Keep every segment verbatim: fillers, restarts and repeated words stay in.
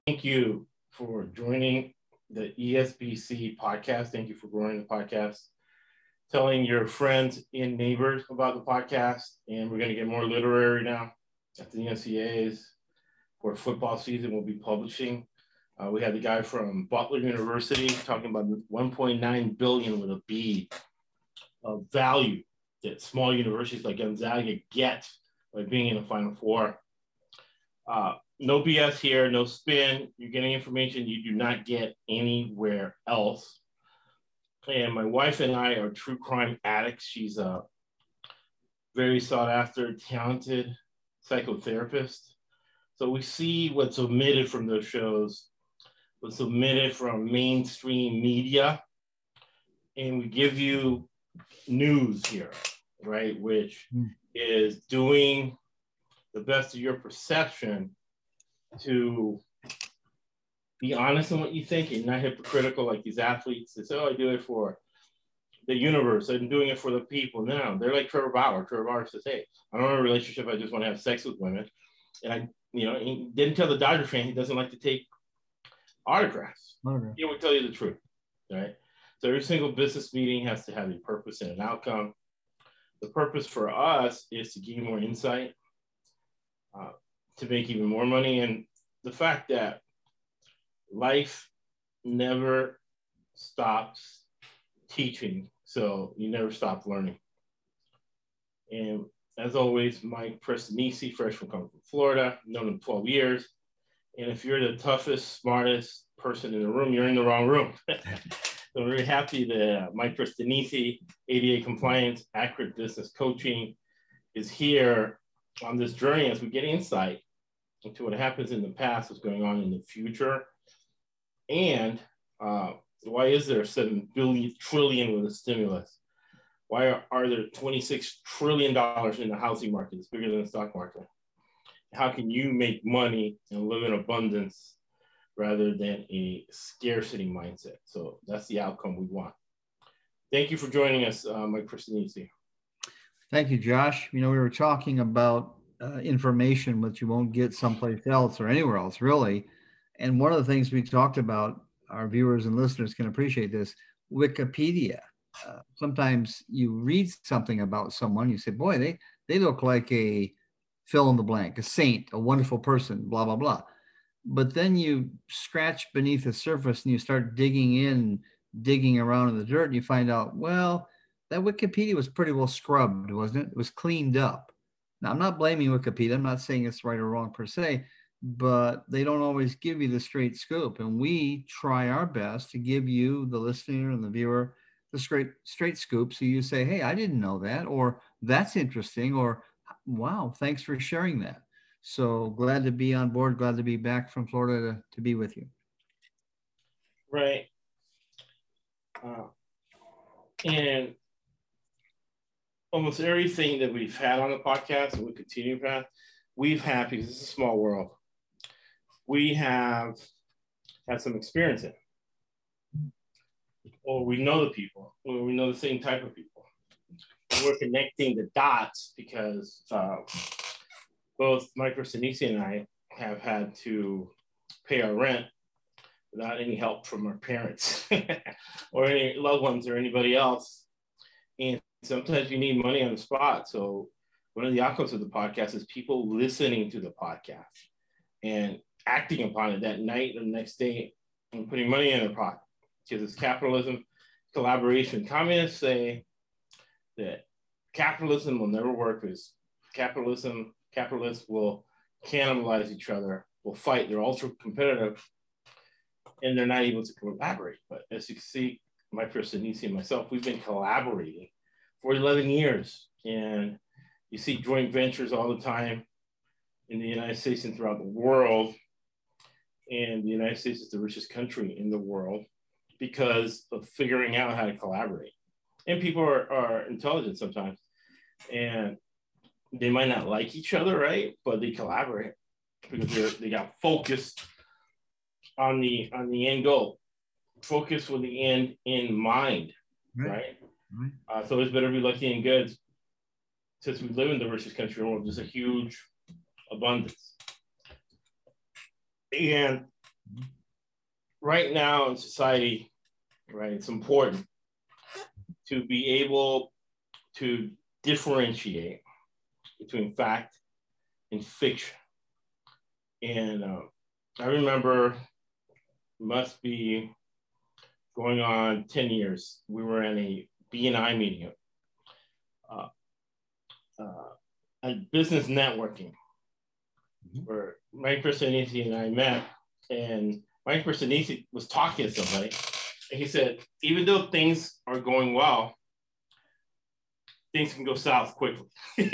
Thank you for joining the E S B C podcast. Thank you for growing the podcast, telling your friends and neighbors about the podcast. And we're going to get more literary now at the N C A As for football season. We'll be publishing. Uh, we had the guy from Butler University talking about one point nine billion with a B of value that small universities like Gonzaga get by being in the Final Four. Uh, no B S here, no spin. You're getting information you do not get anywhere else. And my wife and I are true crime addicts. She's a very sought after, talented psychotherapist. So we see what's omitted from those shows, what's omitted from mainstream media, and we give you news here, right? Which mm. is doing the best of your perception to be honest in what you think and not hypocritical like these athletes that say, oh, I do it for the universe. I'm doing it for the people. No, they're like Trevor Bauer. Trevor Bauer says, hey, I don't want a relationship. I just want to have sex with women. And I, you know, he didn't tell the Dodger fan he doesn't like to take autographs. Okay. He would tell you the truth, right? So every single business meeting has to have a purpose and an outcome. The purpose for us is to gain more insight, uh, to make even more money. And the fact that life never stops teaching, so you never stop learning. And as always, Mike Prestonisi, freshman coming from Florida, known him twelve years. And if you're the toughest, smartest person in the room, you're in the wrong room. So I'm very happy that Mike Prestonisi, A D A compliance, accurate business coaching, is here on this journey as we get insight into what happens in the past, what's going on in the future, and uh, why is there seven billion trillion with a stimulus? Why are, are there twenty-six trillion dollars in the housing market? It's bigger than the stock market. How can you make money and live in abundance rather than a scarcity mindset? So that's the outcome we want. Thank you for joining us, uh, Mike Prestonisi. Thank you, Josh. You know, we were talking about uh, information which you won't get someplace else or anywhere else, really. And one of the things we talked about, our viewers and listeners can appreciate this, Wikipedia. Uh, sometimes you read something about someone, you say, boy, they, they look like a fill in the blank, a saint, a wonderful person, blah, blah, blah. But then you scratch beneath the surface and you start digging in, digging around in the dirt, and you find out, well, that Wikipedia was pretty well scrubbed, wasn't it? It was cleaned up. Now, I'm not blaming Wikipedia. I'm not saying it's right or wrong per se, but they don't always give you the straight scoop. And we try our best to give you, the listener and the viewer, the straight straight scoop. So you say, hey, I didn't know that, or that's interesting, or wow, thanks for sharing that. So glad to be on board, glad to be back from Florida to, to be with you. Right. Uh, and almost everything that we've had on the podcast and we continue to have, we've had, because it's a small world, we have had some experience in. Or we know the people, or we know the same type of people. And we're connecting the dots because uh, both Mike Prestonisi and I have had to pay our rent without any help from our parents or any loved ones or anybody else. And sometimes you need money on the spot. So one of the outcomes of the podcast is people listening to the podcast and acting upon it that night or the next day and putting money in their pocket. Because it's capitalism, collaboration. Communists say that capitalism will never work because capitalism, capitalists will cannibalize each other, will fight. They're ultra competitive and they're not able to collaborate. But as you can see, Mike Prestonisi and myself, we've been collaborating for eleven years. And you see joint ventures all the time in the United States and throughout the world. And the United States is the richest country in the world because of figuring out how to collaborate. And people are, are intelligent sometimes. And they might not like each other, right? But they collaborate because they're, they got focused on the on the end goal. Focus with the end in mind, right? right? right. Uh, so it's better be lucky and good. Since we live in the richest country in the world, there's a huge abundance. And right now in society, right, it's important to be able to differentiate between fact and fiction. And uh, I remember, must be going on ten years, we were in a B and I meeting, uh, uh, at business networking, mm-hmm. where Mike Personisi and I met, and Mike Personisi was talking to somebody, and he said, even though things are going well, things can go south quickly.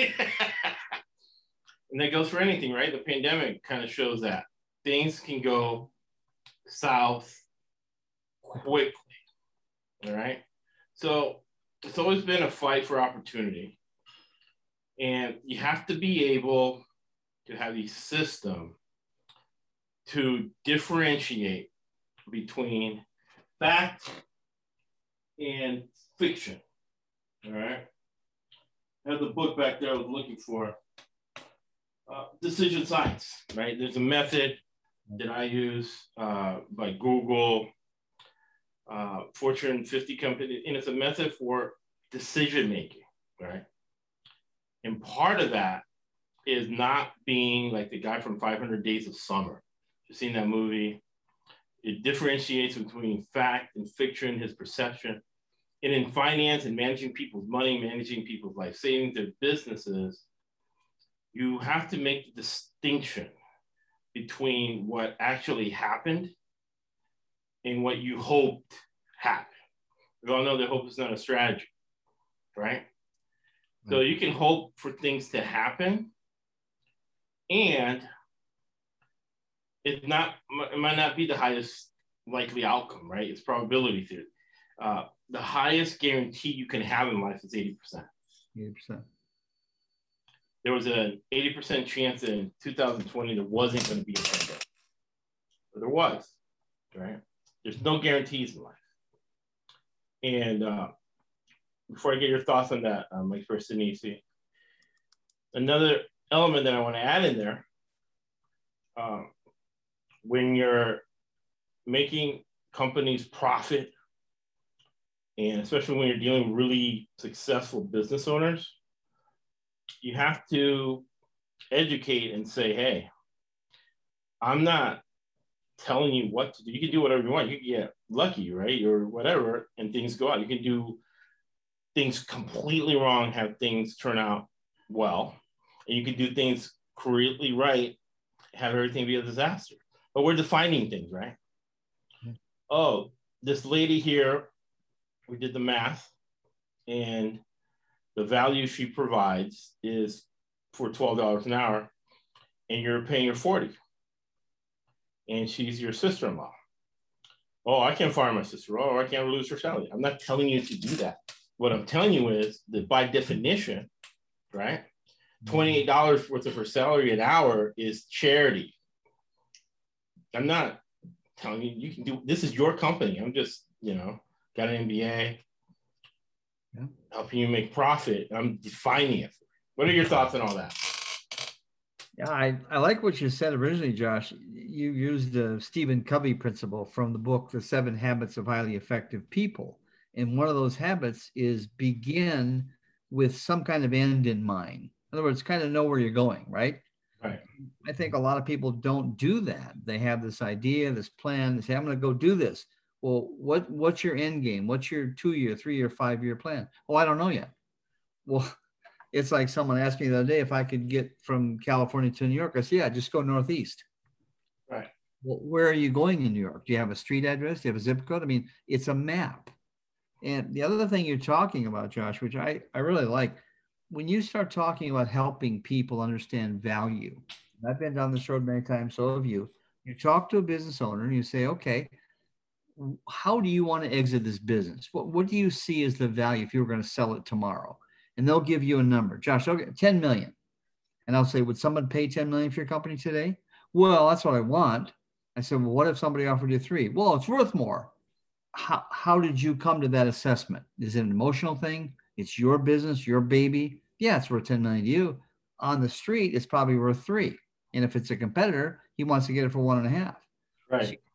And that goes for anything, right? The pandemic kind of shows that. Things can go south quickly, all right? So it's always been a fight for opportunity. And you have to be able to have a system to differentiate between fact and fiction, all right? I have the book back there I was looking for, uh, Decision Science, right? There's a method that I use uh, by Google, uh, Fortune fifty company, and it's a method for decision making, right? And part of that is not being like the guy from five hundred Days of Summer. You've seen that movie. It differentiates between fact and fiction, his perception. And in finance and managing people's money, managing people's life savings, their businesses, you have to make the distinction between what actually happened and what you hoped happened. We all know that hope is not a strategy, right? So you can hope for things to happen, and it not it might not be the highest likely outcome, right? It's probability theory. Uh, the highest guarantee you can have in life is eighty percent. eighty percent. There was an eighty percent chance in two thousand twenty there wasn't going to be a pandemic. But there was, right? There's no guarantees in life. And uh, before I get your thoughts on that, um, Mike Personisi, another element that I want to add in there, um, when you're making companies profit, and especially when you're dealing with really successful business owners, you have to educate and say, hey, I'm not telling you what to do. You can do whatever you want. You can get lucky, right? Or whatever, and things go out. You can do things completely wrong, have things turn out well. And you can do things completely right, have everything be a disaster. But we're defining things, right? Mm-hmm. Oh, this lady here, we did the math, and the value she provides is for twelve dollars an hour, and you're paying her forty dollars. And she's your sister-in-law. Oh, I can't fire my sister. Oh, I can't lose her salary. I'm not telling you to do that. What I'm telling you is that by definition, right, twenty-eight dollars worth of her salary an hour is charity. I'm not telling you, you can do, this is your company. I'm just, you know, got an M B A, yeah, helping you make profit. I'm defining it. What are your thoughts on all that? Yeah, I, I like what you said originally, Josh. You used the Stephen Covey principle from the book, The Seven Habits of Highly Effective People. And one of those habits is begin with some kind of end in mind. In other words, kind of know where you're going, right? Right. I think a lot of people don't do that. They have this idea, this plan. They say, I'm going to go do this. Well, what what's your end game? What's your two-year, three-year, five-year plan? Oh, I don't know yet. Well, it's like someone asked me the other day if I could get from California to New York. I said, yeah, just go northeast. Right. Well, where are you going in New York? Do you have a street address? Do you have a zip code? I mean, it's a map. And the other thing you're talking about, Josh, which I, I really like, when you start talking about helping people understand value, and I've been down this road many times, so have you, you talk to a business owner and you say, okay, how do you want to exit this business? What, what do you see as the value if you were going to sell it tomorrow? And they'll give you a number. Josh, okay, ten million. And I'll say, would someone pay ten million for your company today? Well, that's what I want. I said, well, what if somebody offered you three? Well, it's worth more. How, how did you come to that assessment? Is it an emotional thing? It's your business, your baby. Yeah, it's worth ten million to you. On the street, it's probably worth three. And if it's a competitor, he wants to get it for one and a half. Right. So you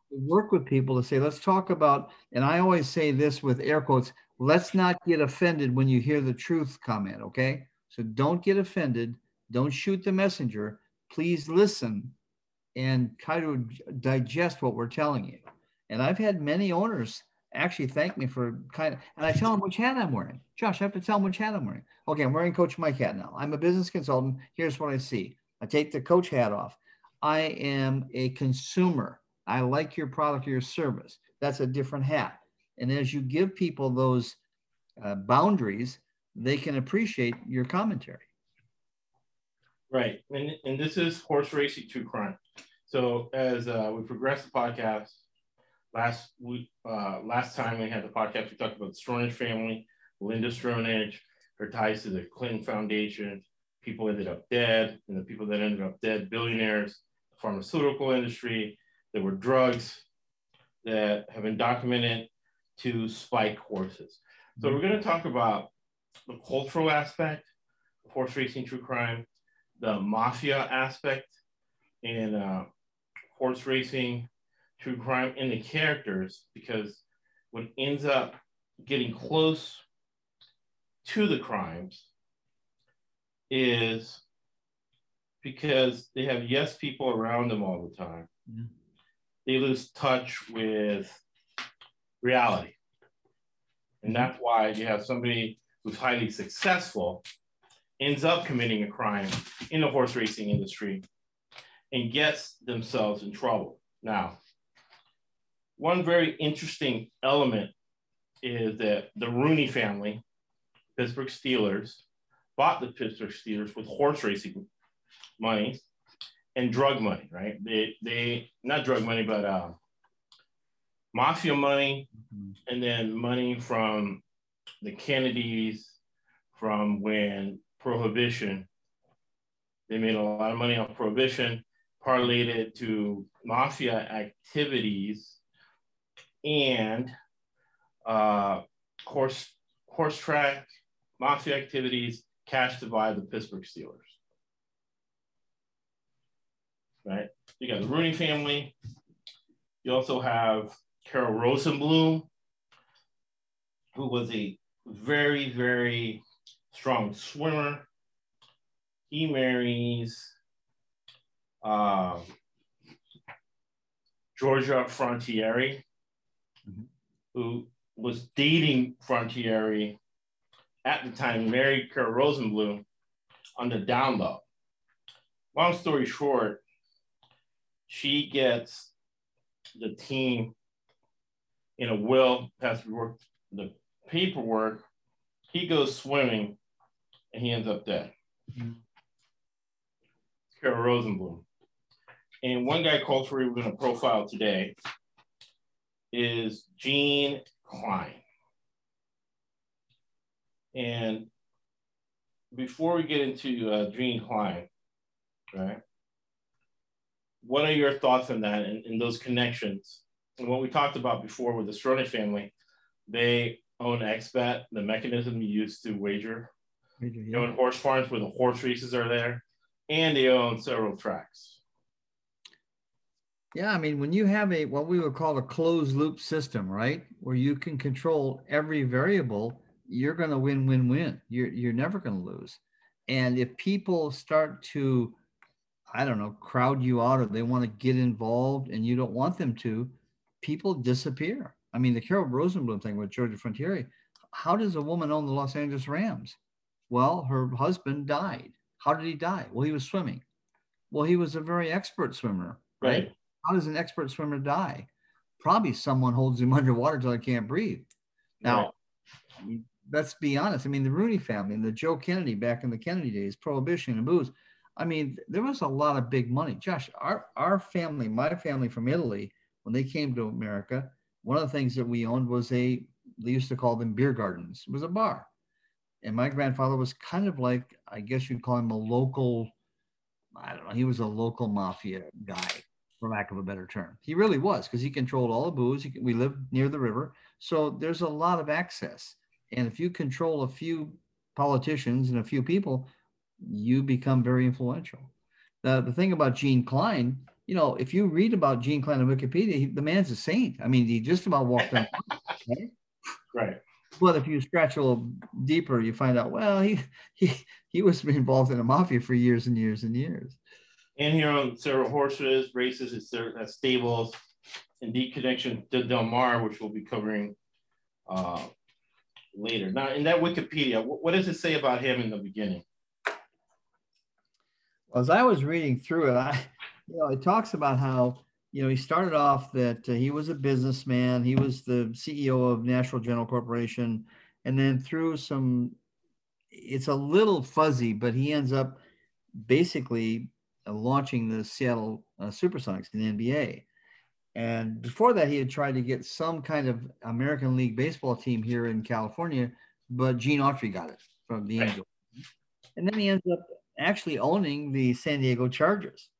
work with people to say, let's talk about, and I always say this with air quotes, let's not get offended when you hear the truth comment, okay? So don't get offended. Don't shoot the messenger. Please listen and try to digest what we're telling you. And I've had many owners actually thank me for kind of, and I tell them which hat I'm wearing. Josh, I have to tell them which hat I'm wearing. Okay, I'm wearing Coach Mike hat now. I'm a business consultant. Here's what I see. I take the coach hat off. I am a consumer. I like your product or your service. That's a different hat. And as you give people those uh, boundaries, they can appreciate your commentary. Right. And, and this is horse racing true crime. So as uh, we progress the podcast, last week, uh, last time we had the podcast, we talked about the Stronach family, Linda Stronach, her ties to the Clinton Foundation. People ended up dead, and the people that ended up dead, billionaires, the pharmaceutical industry. There were drugs that have been documented to spike horses. So we're going to talk about the cultural aspect of horse racing true crime, the mafia aspect in uh, horse racing true crime, and the characters, because what ends up getting close to the crimes is because they have yes people around them all the time. Mm-hmm. They lose touch with reality. And that's why you have somebody who's highly successful ends up committing a crime in the horse racing industry and gets themselves in trouble. Now, one very interesting element is that the Rooney family, Pittsburgh Steelers, bought the Pittsburgh Steelers with horse racing money and drug money, right? They, they not drug money, but uh, mafia money, mm-hmm. and then money from the Kennedys, from when Prohibition, they made a lot of money on Prohibition, parlayed it to mafia activities and uh, horse, horse track, mafia activities, cash to buy the Pittsburgh Steelers. Right? You got the Rooney family. You also have Carol Rosenblum, who was a very, very strong swimmer. He marries uh, Georgia Frontiere, mm-hmm. who was dating Frontiere at the time, married Carol Rosenblum on the down low. Long story short, she gets the team in a will, has to work the paperwork. He goes swimming and he ends up dead. Mm-hmm. Carol Rosenblum. And one guy culturally we're going to profile today is Gene Klein. And before we get into uh, Gene Klein, right? What are your thoughts on that and, and those connections? And what we talked about before with the Stronach family, they own X Bet, the mechanism you use to wager. wager yeah. They own horse farms where the horse races are there, and they own several tracks. Yeah, I mean, when you have a what we would call a closed loop system, right, where you can control every variable, you're going to win, win, win. You're you're never going to lose. And if people start to, I don't know, crowd you out, or they want to get involved and you don't want them to, people disappear. I mean, the Carol Rosenblum thing with Georgia Frontiere, how does a woman own the Los Angeles Rams? Well, her husband died. How did he die? Well, he was swimming. Well, he was a very expert swimmer, right? right. How does an expert swimmer die? Probably someone holds him underwater until he can't breathe. Now, right. let's be honest. I mean, the Rooney family and the Joe Kennedy back in the Kennedy days, Prohibition and booze. I mean, there was a lot of big money. Josh, our, our family, my family from Italy, when they came to America, one of the things that we owned was a, they used to call them beer gardens. It was a bar. And my grandfather was kind of like, I guess you'd call him a local, I don't know, he was a local mafia guy, for lack of a better term. He really was, because he controlled all the booze. He, we lived near the river. So there's a lot of access. And if you control a few politicians and a few people, you become very influential. The, the thing about Gene Klein, you know, if you read about Gene Klein on Wikipedia, he, the man's a saint. I mean, he just about walked on. Right? Right. But if you scratch a little deeper, you find out, well, he he he was involved in the mafia for years and years and years. And he owned several horses, races, at stables, in deep connection to Del Mar, which we'll be covering uh, later. Now, in that Wikipedia, what, what does it say about him in the beginning? Well, as I was reading through it, I, you know, it talks about how, you know, he started off that uh, he was a businessman. He was the C E O of National General Corporation. And then through some, it's a little fuzzy, but he ends up basically uh, launching the Seattle uh, Supersonics in the N B A. And before that, he had tried to get some kind of American League baseball team here in California, but Gene Autry got it from the Angels. And then he ends up actually owning the San Diego Chargers,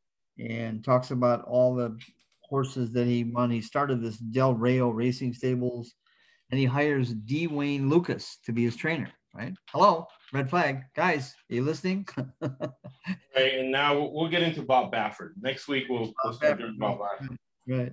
and talks about all the horses that he won. He started this Del Rayo Racing Stables, and he hires D. Wayne Lucas to be his trainer, right? Hello, red flag. Guys, are you listening? Right, and now we'll, we'll get into Bob Baffert. Next week, we'll, we'll start doing Bob Baffert. Right.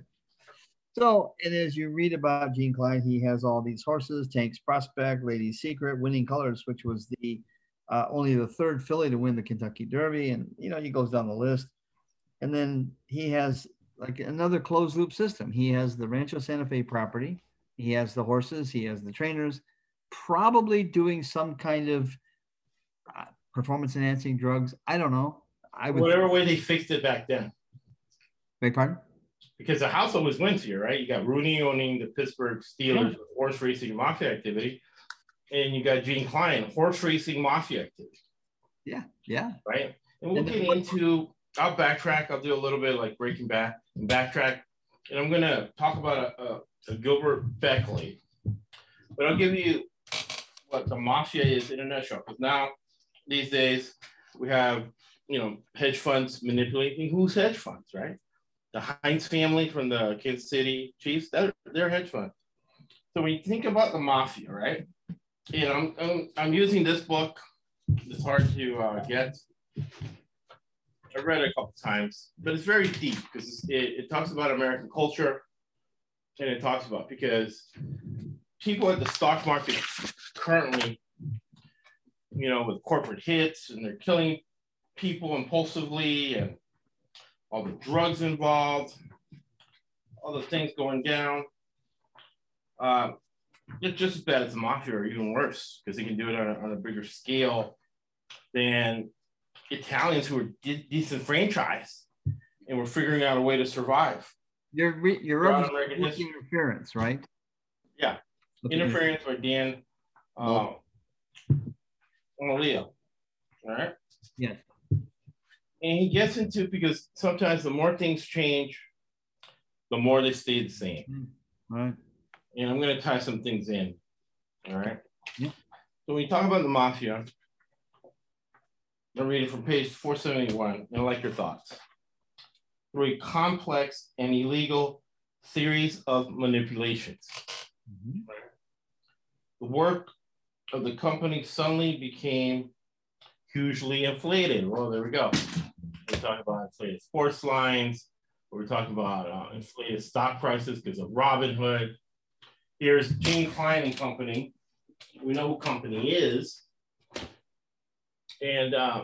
So, and as you read about Gene Klein, he has all these horses: Tank's Prospect, Lady's Secret, Winning Colors, which was the uh, only the third filly to win the Kentucky Derby. And, you know, he goes down the list. And then he has like another closed loop system. He has the Rancho Santa Fe property. He has the horses. He has the trainers, probably doing some kind of uh, performance enhancing drugs. I don't know. I would Whatever way they fixed it back then. Beg pardon? Because the house always wins here, right? You got Rooney owning the Pittsburgh Steelers Yeah. with horse racing mafia activity, and you got Gene Klein, horse racing mafia activity. Yeah, yeah. Right? And we'll And get into, I'll backtrack. I'll do a little bit like Breaking Bad and backtrack. And I'm going to talk about a, a, a Gilbert Beckley. But I'll give you what the mafia is in a nutshell. Because now, these days, we have, you know, hedge funds manipulating who's hedge funds, right? The Heinz family from the Kansas City Chiefs, they're, they're hedge funds. So when you think about the mafia, right? You know, I'm, I'm, I'm using this book. It's hard to uh, get. I've read it a couple times, but it's very deep because it, it talks about American culture, and it talks about, because people at the stock market currently, you know, with corporate hits, and they're killing people impulsively, and all the drugs involved, all the things going down. Uh, it's just as bad as the mafia, or even worse, because they can do it on a, on a bigger scale than Italians who are de- disenfranchised and were figuring out a way to survive. You're re- you're American interference, right? Yeah, Look interference by Dan uh, Malia. All right. Yes. And he gets into, because sometimes the more things change, the more they stay the same. Right. And I'm going to tie some things in. All right. Yeah. So when you talk about the mafia, I'll read it from page four seventy-one, and I like your thoughts. Through a complex and illegal series of manipulations, mm-hmm. the work of the company suddenly became hugely inflated. Well, there we go. We're talking about inflated sports lines. We're talking about uh, inflated stock prices because of Robinhood. Here's Gene Klein and Company. We know who Company is. And uh,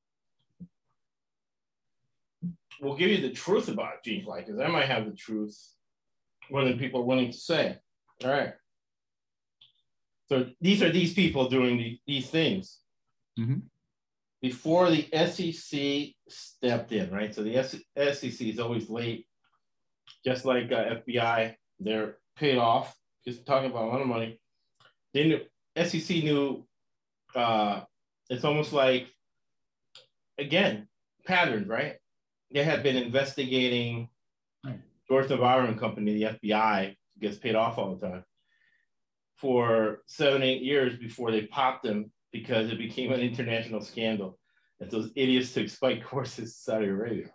we'll give you the truth about Gene Klein, because I might have the truth more than people are willing to say. All right. So these are these people doing the, these things. Mm-hmm. Before the S E C stepped in, right? So the S E C is always late, just like uh, F B I. They're paid off, just talking about a lot of money. They knew, S E C knew, uh, it's almost like, again, patterns, right? They had been investigating right. George Navarro and Company, the F B I, gets paid off all the time, for seven, eight years before they popped them, because it became an international scandal that those idiots took spike courses in Saudi Arabia.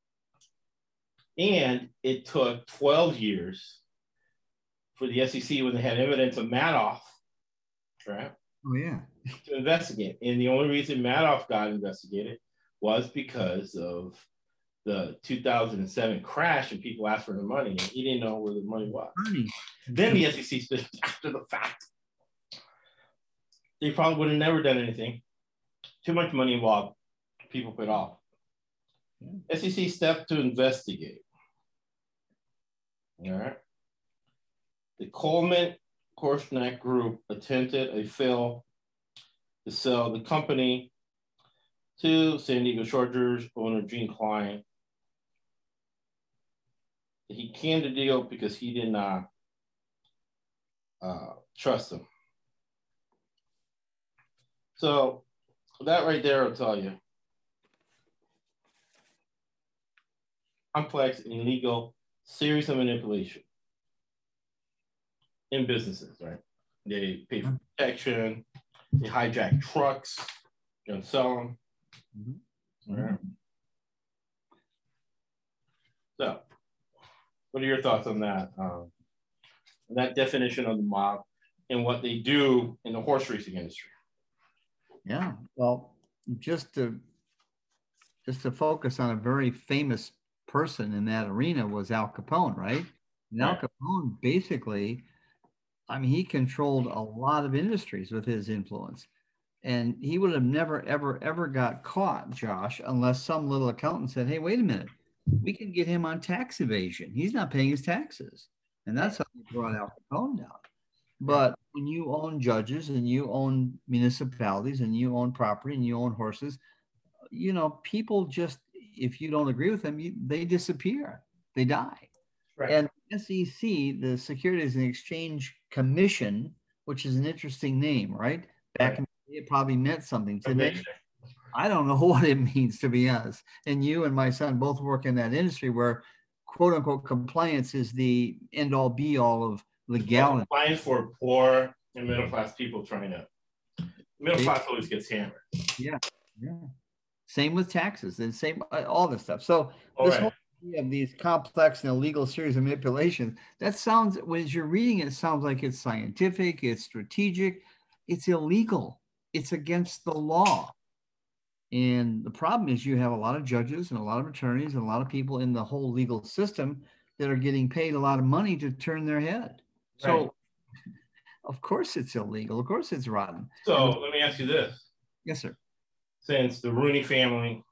And it took twelve years for the S E C, when they had evidence of Madoff, right? Oh, yeah. To investigate. And the only reason Madoff got investigated was because of the two thousand seven crash and people asked for the money and he didn't know where the money was. Money. Then the S E C stood after the fact. They probably would have never done anything. Too much money involved. People put off. Yeah. S E C stepped to investigate. All right. The Coleman Korsnick Group attempted a fail to sell the company to San Diego Chargers owner Gene Klein. He canned the deal because he did not uh, trust him. So that right there will tell you. Complex and illegal series of manipulation in businesses, right? They pay for protection, they hijack trucks, you know, sell them. Mm-hmm. All right. So, what are your thoughts on that? Um, that definition of the mob and what they do in the horse racing industry? Yeah, well, just to just to focus on a very famous person in that arena was Al Capone, right? And Al Capone basically, I mean, he controlled a lot of industries with his influence. And he would have never, ever, ever got caught, Josh, unless some little accountant said, hey, wait a minute, we can get him on tax evasion. He's not paying his taxes. And that's how he brought Al Capone down. But when you own judges and you own municipalities and you own property and you own horses, you know, people just, if you don't agree with them, you, they disappear. They die. Right. And S E C, the Securities and Exchange Commission, which is an interesting name, right? Back right. in the day, it probably meant something. Today, I don't know what it means, to be honest. And you and my son both work in that industry where, quote unquote, compliance is the end all be all of legality. Well, compliance for poor and middle class people trying to, middle class always gets hammered. Yeah, yeah. Same with taxes and same, uh, all this stuff. So all this right. whole idea of these complex and illegal series of manipulations, that sounds, when you're reading it, it sounds like it's scientific, it's strategic, it's illegal, it's against the law. And the problem is you have a lot of judges and a lot of attorneys and a lot of people in the whole legal system that are getting paid a lot of money to turn their head. So, right. Of course it's illegal. Of course it's rotten. So the, let me ask you this. Yes, sir. Since the Rooney family,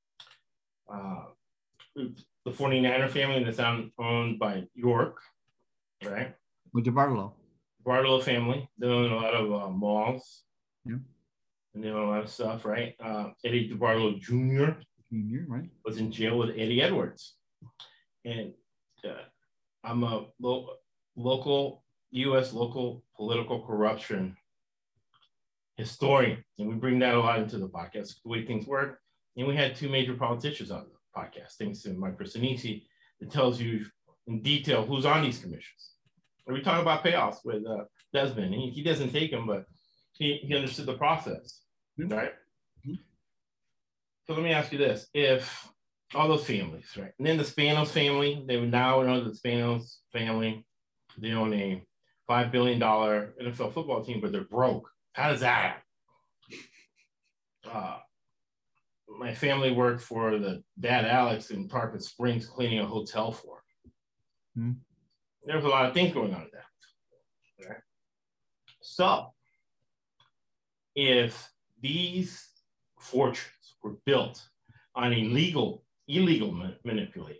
uh, the forty-niner family that's owned by York, right? With the Barlow. Barlow family. They own a lot of uh, malls. Yeah. And they own a lot of stuff, right? Uh, Eddie DeBarlo Junior Junior, right? Was in jail with Eddie Edwards. And uh, I'm a lo local, U S local political corruption historian. And we bring that a lot into the podcast, the way things work. And we had two major politicians on the podcast, thanks to Mike Christinisi, that tells you in detail who's on these commissions. And we talk about payoffs with uh, Desmond. He, he doesn't take them, but he, he understood the process, right? Mm-hmm. So let me ask you this. If all those families, right? And then the Spanos family, they would now know the Spanos family, they own a five billion dollar N F L football team, but they're broke. How does that happen? Uh, my family worked for the dad Alex in Tarpon Springs cleaning a hotel for him. Hmm. There was a lot of things going on with that. Right? So, if these fortunes were built on illegal, illegal ma manipulation,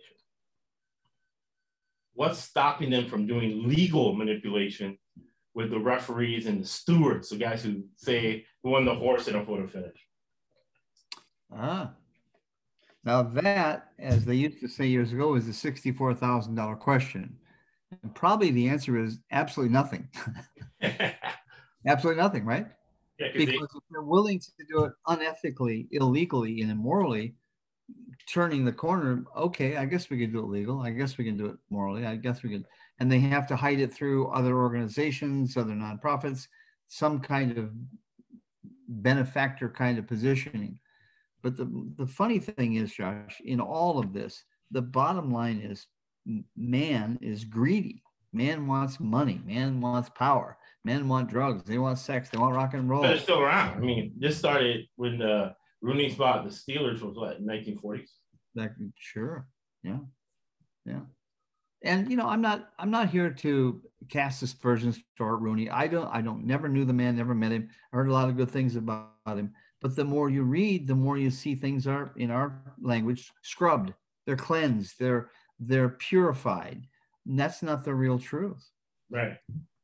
what's stopping them from doing legal manipulation with the referees and the stewards, the guys who say who won the horse in a photo finish? Ah, now that, as they used to say years ago, is the sixty-four thousand dollar question. And probably the answer is absolutely nothing. Absolutely nothing, right? Yeah, because they, if they're willing to do it unethically, illegally, and immorally, turning the corner, okay, I guess we could do it legal. I guess we can do it morally. I guess we could. And they have to hide it through other organizations, other nonprofits, some kind of benefactor kind of positioning. But the, the funny thing is, Josh, in all of this, the bottom line is man is greedy. Man wants money. Man wants power. Men want drugs. They want sex. They want rock and roll. But it's still around. I mean, this started when the Rooney's bought the Steelers was what, in nineteen forties? That sure. Yeah. Yeah. And you know, I'm not I'm not here to cast aspersions to Art Rooney. I don't I don't never knew the man, never met him. I heard a lot of good things about him. But the more you read, the more you see things are in our language scrubbed. They're cleansed. They're they're purified. And that's not the real truth. Right.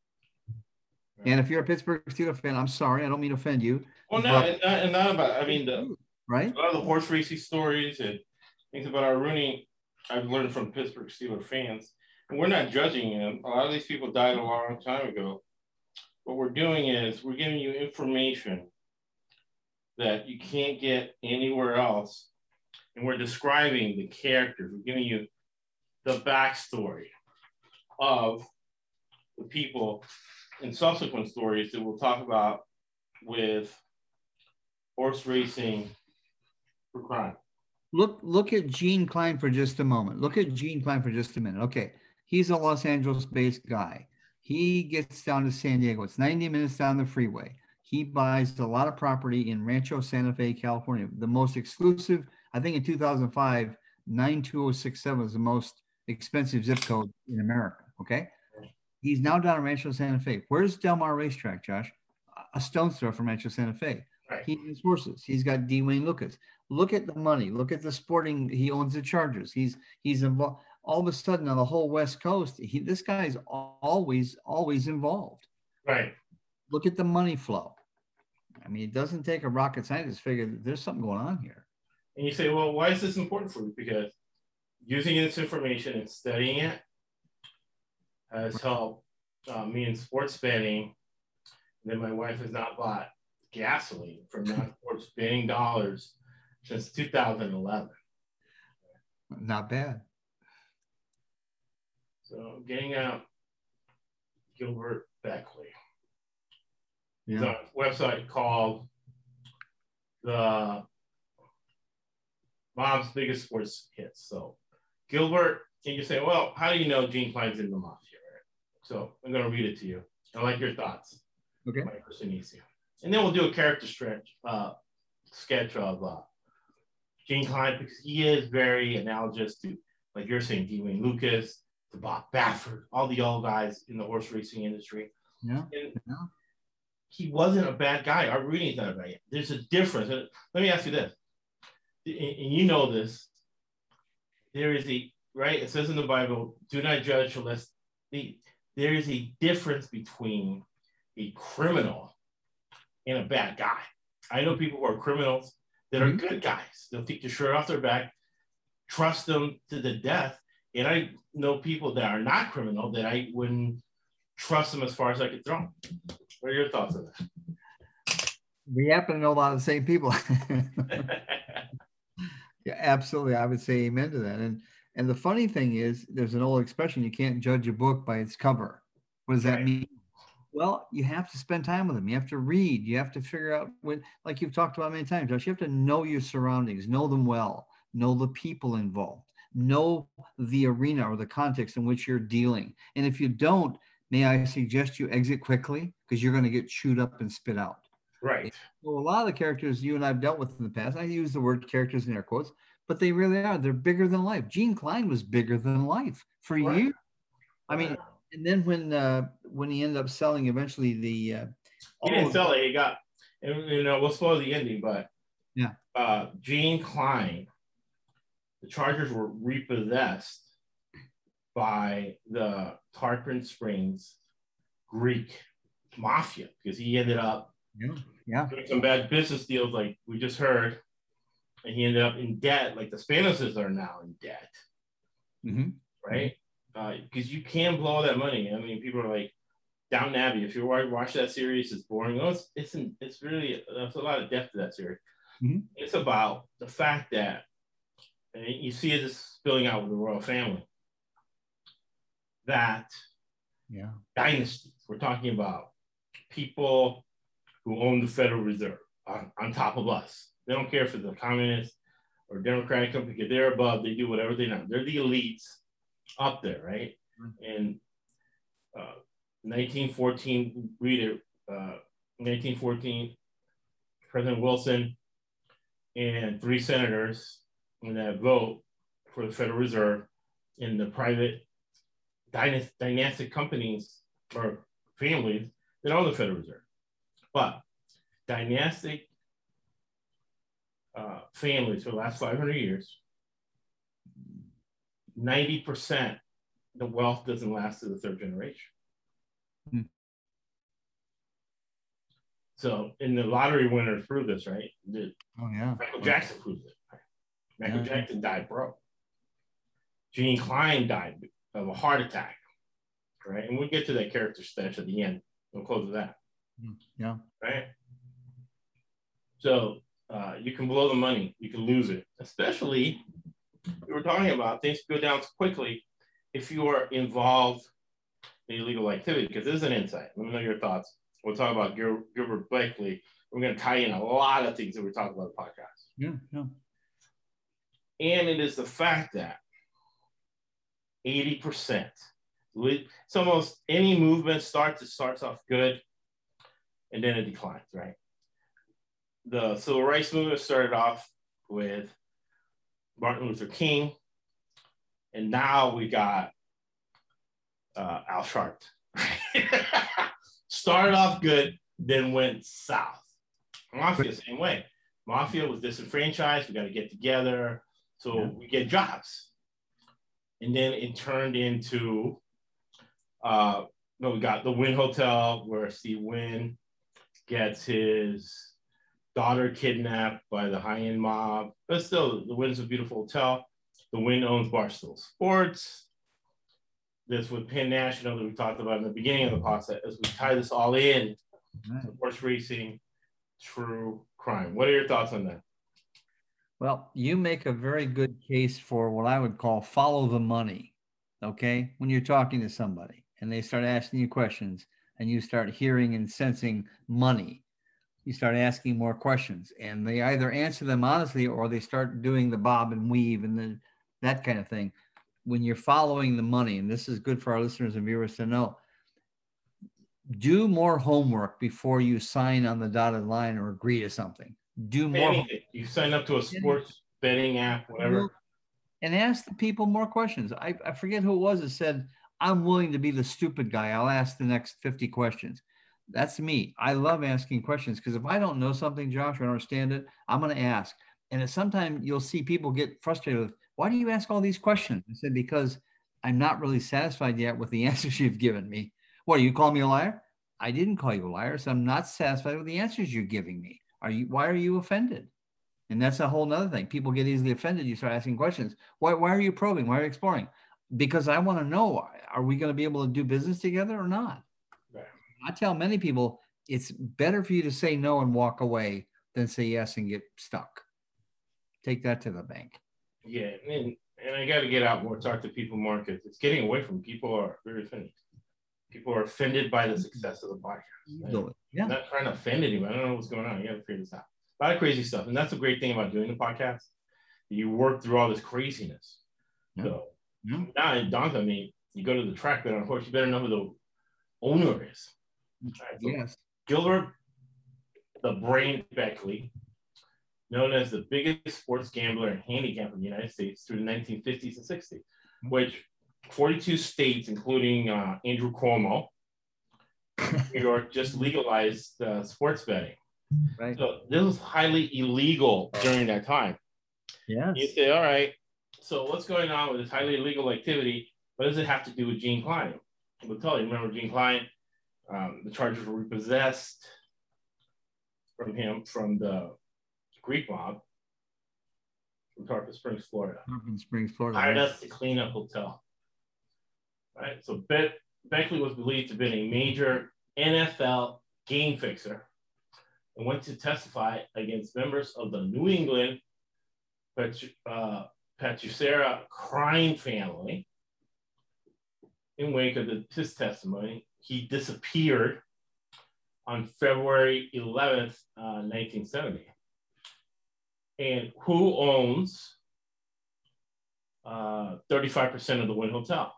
And if you're a Pittsburgh Steelers fan, I'm sorry, I don't mean to offend you. Well, no, and not, and not about. I mean, the, right? A lot of the horse racing stories and things about Art Rooney, I've learned from Pittsburgh Steelers fans, and we're not judging him. A lot of these people died a long time ago. What we're doing is we're giving you information that you can't get anywhere else, and we're describing the characters. We're giving you the backstory of the people in subsequent stories that we'll talk about with horse racing for crime. Look, look at Gene Klein for just a moment. Look at Gene Klein for just a minute. Okay, he's a Los Angeles-based guy. He gets down to San Diego. It's ninety minutes down the freeway. He buys a lot of property in Rancho Santa Fe, California. The most exclusive, I think in two thousand five, nine two oh six seven was the most expensive zip code in America, okay? He's now down in Rancho Santa Fe. Where's Del Mar Racetrack, Josh? A stone's throw from Rancho Santa Fe. Right. He has horses. He's got D. Wayne Lucas. Look at the money. Look at the sporting. He owns the Chargers. He's he's involved. All of a sudden on the whole West Coast, he, this guy's always, always involved. Right. Look at the money flow. I mean, it doesn't take a rocket scientist to figure that there's something going on here. And you say, well, why is this important for you? Because using this information and studying it has helped uh, me in sports betting. And then my wife has not bought gasoline from non-sports betting dollars since two thousand eleven. Not bad. So getting out Gilbert Beckley. Yeah. He's on a website called the Mom's Biggest Sports Hits. So Gilbert, and you say, well, how do you know Gene Klein's in the mafia? Right? So I'm going to read it to you. I like your thoughts. Okay. And then we'll do a character stretch, uh, sketch of uh, Gene Klein, because he is very analogous to, like you're saying, D. Wayne Lucas, to Bob Baffert, all the old guys in the horse racing industry. Yeah. And yeah. he wasn't a bad guy. Art Rooney's not a bad guy. There's a difference. Let me ask you this, and you know this. There is a, right? It says in the Bible, do not judge unless the, there is a difference between a criminal and a bad guy. I know people who are criminals that are mm-hmm. good guys. They'll take the shirt off their back, trust them to the death. And I know people that are not criminal that I wouldn't trust them as far as I could throw them. What are your thoughts on that? We happen to know a lot of the same people. Yeah, absolutely. I would say amen to that. And and the funny thing is, there's an old expression, you can't judge a book by its cover. What does that right. mean? Well, you have to spend time with them. You have to read. You have to figure out when, like you've talked about many times, Josh, you have to know your surroundings, know them well, know the people involved, know the arena or the context in which you're dealing. And if you don't, may I suggest you exit quickly, because you're going to get chewed up and spit out. Right. So a lot of the characters you and I've dealt with in the past, I use the word characters in air quotes, but they really are. They're bigger than life. Gene Klein was bigger than life for right. years. I mean, and then when uh, when he ended up selling eventually the uh, he didn't sell it. He got, you know, we'll spoil the ending, but yeah, uh, Gene Klein, the Chargers were repossessed by the Tarpon Springs Greek mafia because he ended up yeah, yeah. doing some bad business deals, like we just heard, and he ended up in debt, like the Spanishes are now in debt, mm-hmm. right? Because uh, you can blow all that money. I mean, people are like, Downton Abbey, if you watch that series, it's boring. Oh, it's it's, it's really, there's a lot of depth to that series. Mm-hmm. It's about the fact that, and you see it spilling out with the royal family, that yeah. dynasties, we're talking about people who own the Federal Reserve on, on top of us. They don't care if it's a communist or Democratic company, because they're above, they do whatever they know. They're the elites up there, right? Mm-hmm. And uh, nineteen fourteen, read it, uh, nineteen fourteen, President Wilson and three senators in that vote for the Federal Reserve in the private dynastic, dynastic companies or families that own the Federal Reserve. But dynastic uh, families for the last five hundred years, ninety percent the wealth doesn't last to the third generation. Hmm. So, and the lottery winners prove this, right? The, oh, yeah. Michael Jackson proved it. Right? Michael yeah. Jackson died broke. Gene Klein died of a heart attack, right? And we'll get to that character sketch at the end. We'll close with that. Yeah. Right? So, uh, you can blow the money, you can lose it, especially we were talking about things go down quickly if you are involved in illegal activity, because this is an insight. Let me know your thoughts. We'll talk about Gil- Gilbert Blakely. We're going to tie in a lot of things that we're talking about in the podcast. Yeah, yeah. And it is the fact that eighty percent, it's almost any movement starts, it starts off good, and then it declines, right? The civil rights movement started off with Martin Luther King, and now we got uh, Al Sharpton. Started off good, then went south. Mafia, same way. Mafia was disenfranchised. We got to get together, so yeah. we get jobs. And then it turned into, uh, no, we got the Wynn Hotel, where Steve Wynn gets his daughter kidnapped by the high-end mob. But still, the Wynn's a beautiful hotel. The Wynn owns Barstool Sports. This with Penn National that we talked about in the beginning of the podcast, as we tie this all in, right. Horse racing, true crime. What are your thoughts on that? Well, you make a very good case for what I would call follow the money, okay? When you're talking to somebody and they start asking you questions and you start hearing and sensing money, you start asking more questions and they either answer them honestly or they start doing the bob and weave and the, that kind of thing. When you're following the money, and this is good for our listeners and viewers to know, do more homework before you sign on the dotted line or agree to something. Do more. Anything. You sign up to a sports betting app, whatever. And ask the people more questions. I, I forget who it was that said, I'm willing to be the stupid guy. I'll ask the next fifty questions. That's me. I love asking questions because if I don't know something, Josh, or understand it, I'm going to ask. And sometimes you'll see people get frustrated with, why do you ask all these questions? I said, because I'm not really satisfied yet with the answers you've given me. What, you call me a liar? I didn't call you a liar, so I'm not satisfied with the answers you're giving me. Are you? Why are you offended? And that's a whole nother thing. People get easily offended. You start asking questions. Why, why are you probing? Why are you exploring? Because I want to know, are we going to be able to do business together or not? Right. I tell many people, it's better for you to say no and walk away than say yes and get stuck. Take that to the bank. Yeah, and, and I got to get out more, talk to people more, because it's getting away from people are very offended. People are offended by the success of the podcast. Right? Yeah. I'm not trying to offend anyone. I don't know what's going on. You got to figure this out. A lot of crazy stuff. And that's the great thing about doing the podcast. You work through all this craziness. Yeah. So yeah. now it dawns on me, you go to the track, but on horse, you better know who the owner is. Right, so yes. Gilbert, the Brain Beckley, known as the biggest sports gambler and handicapper in the United States through the nineteen fifties and sixties, mm-hmm. which forty-two states, including uh, Andrew Cuomo, New York, just legalized uh, sports betting. Right. So this was highly illegal during that time. Yeah. You say, all right, so what's going on with this highly illegal activity? What does it have to do with Gene Klein? We'll tell you, remember Gene Klein, um, the charges were repossessed from him from the Greek mob from Tarpon Springs, Florida. Tarpon Springs, Florida. Hired us to clean up hotel. Right. So Be- Beckley was believed to have been a major N F L game fixer and went to testify against members of the New England uh, Pachucera crime family. In wake of the, his testimony, he disappeared on February eleventh, uh, nineteen seventy. And who owns uh, thirty-five percent of the Wynn Hotel?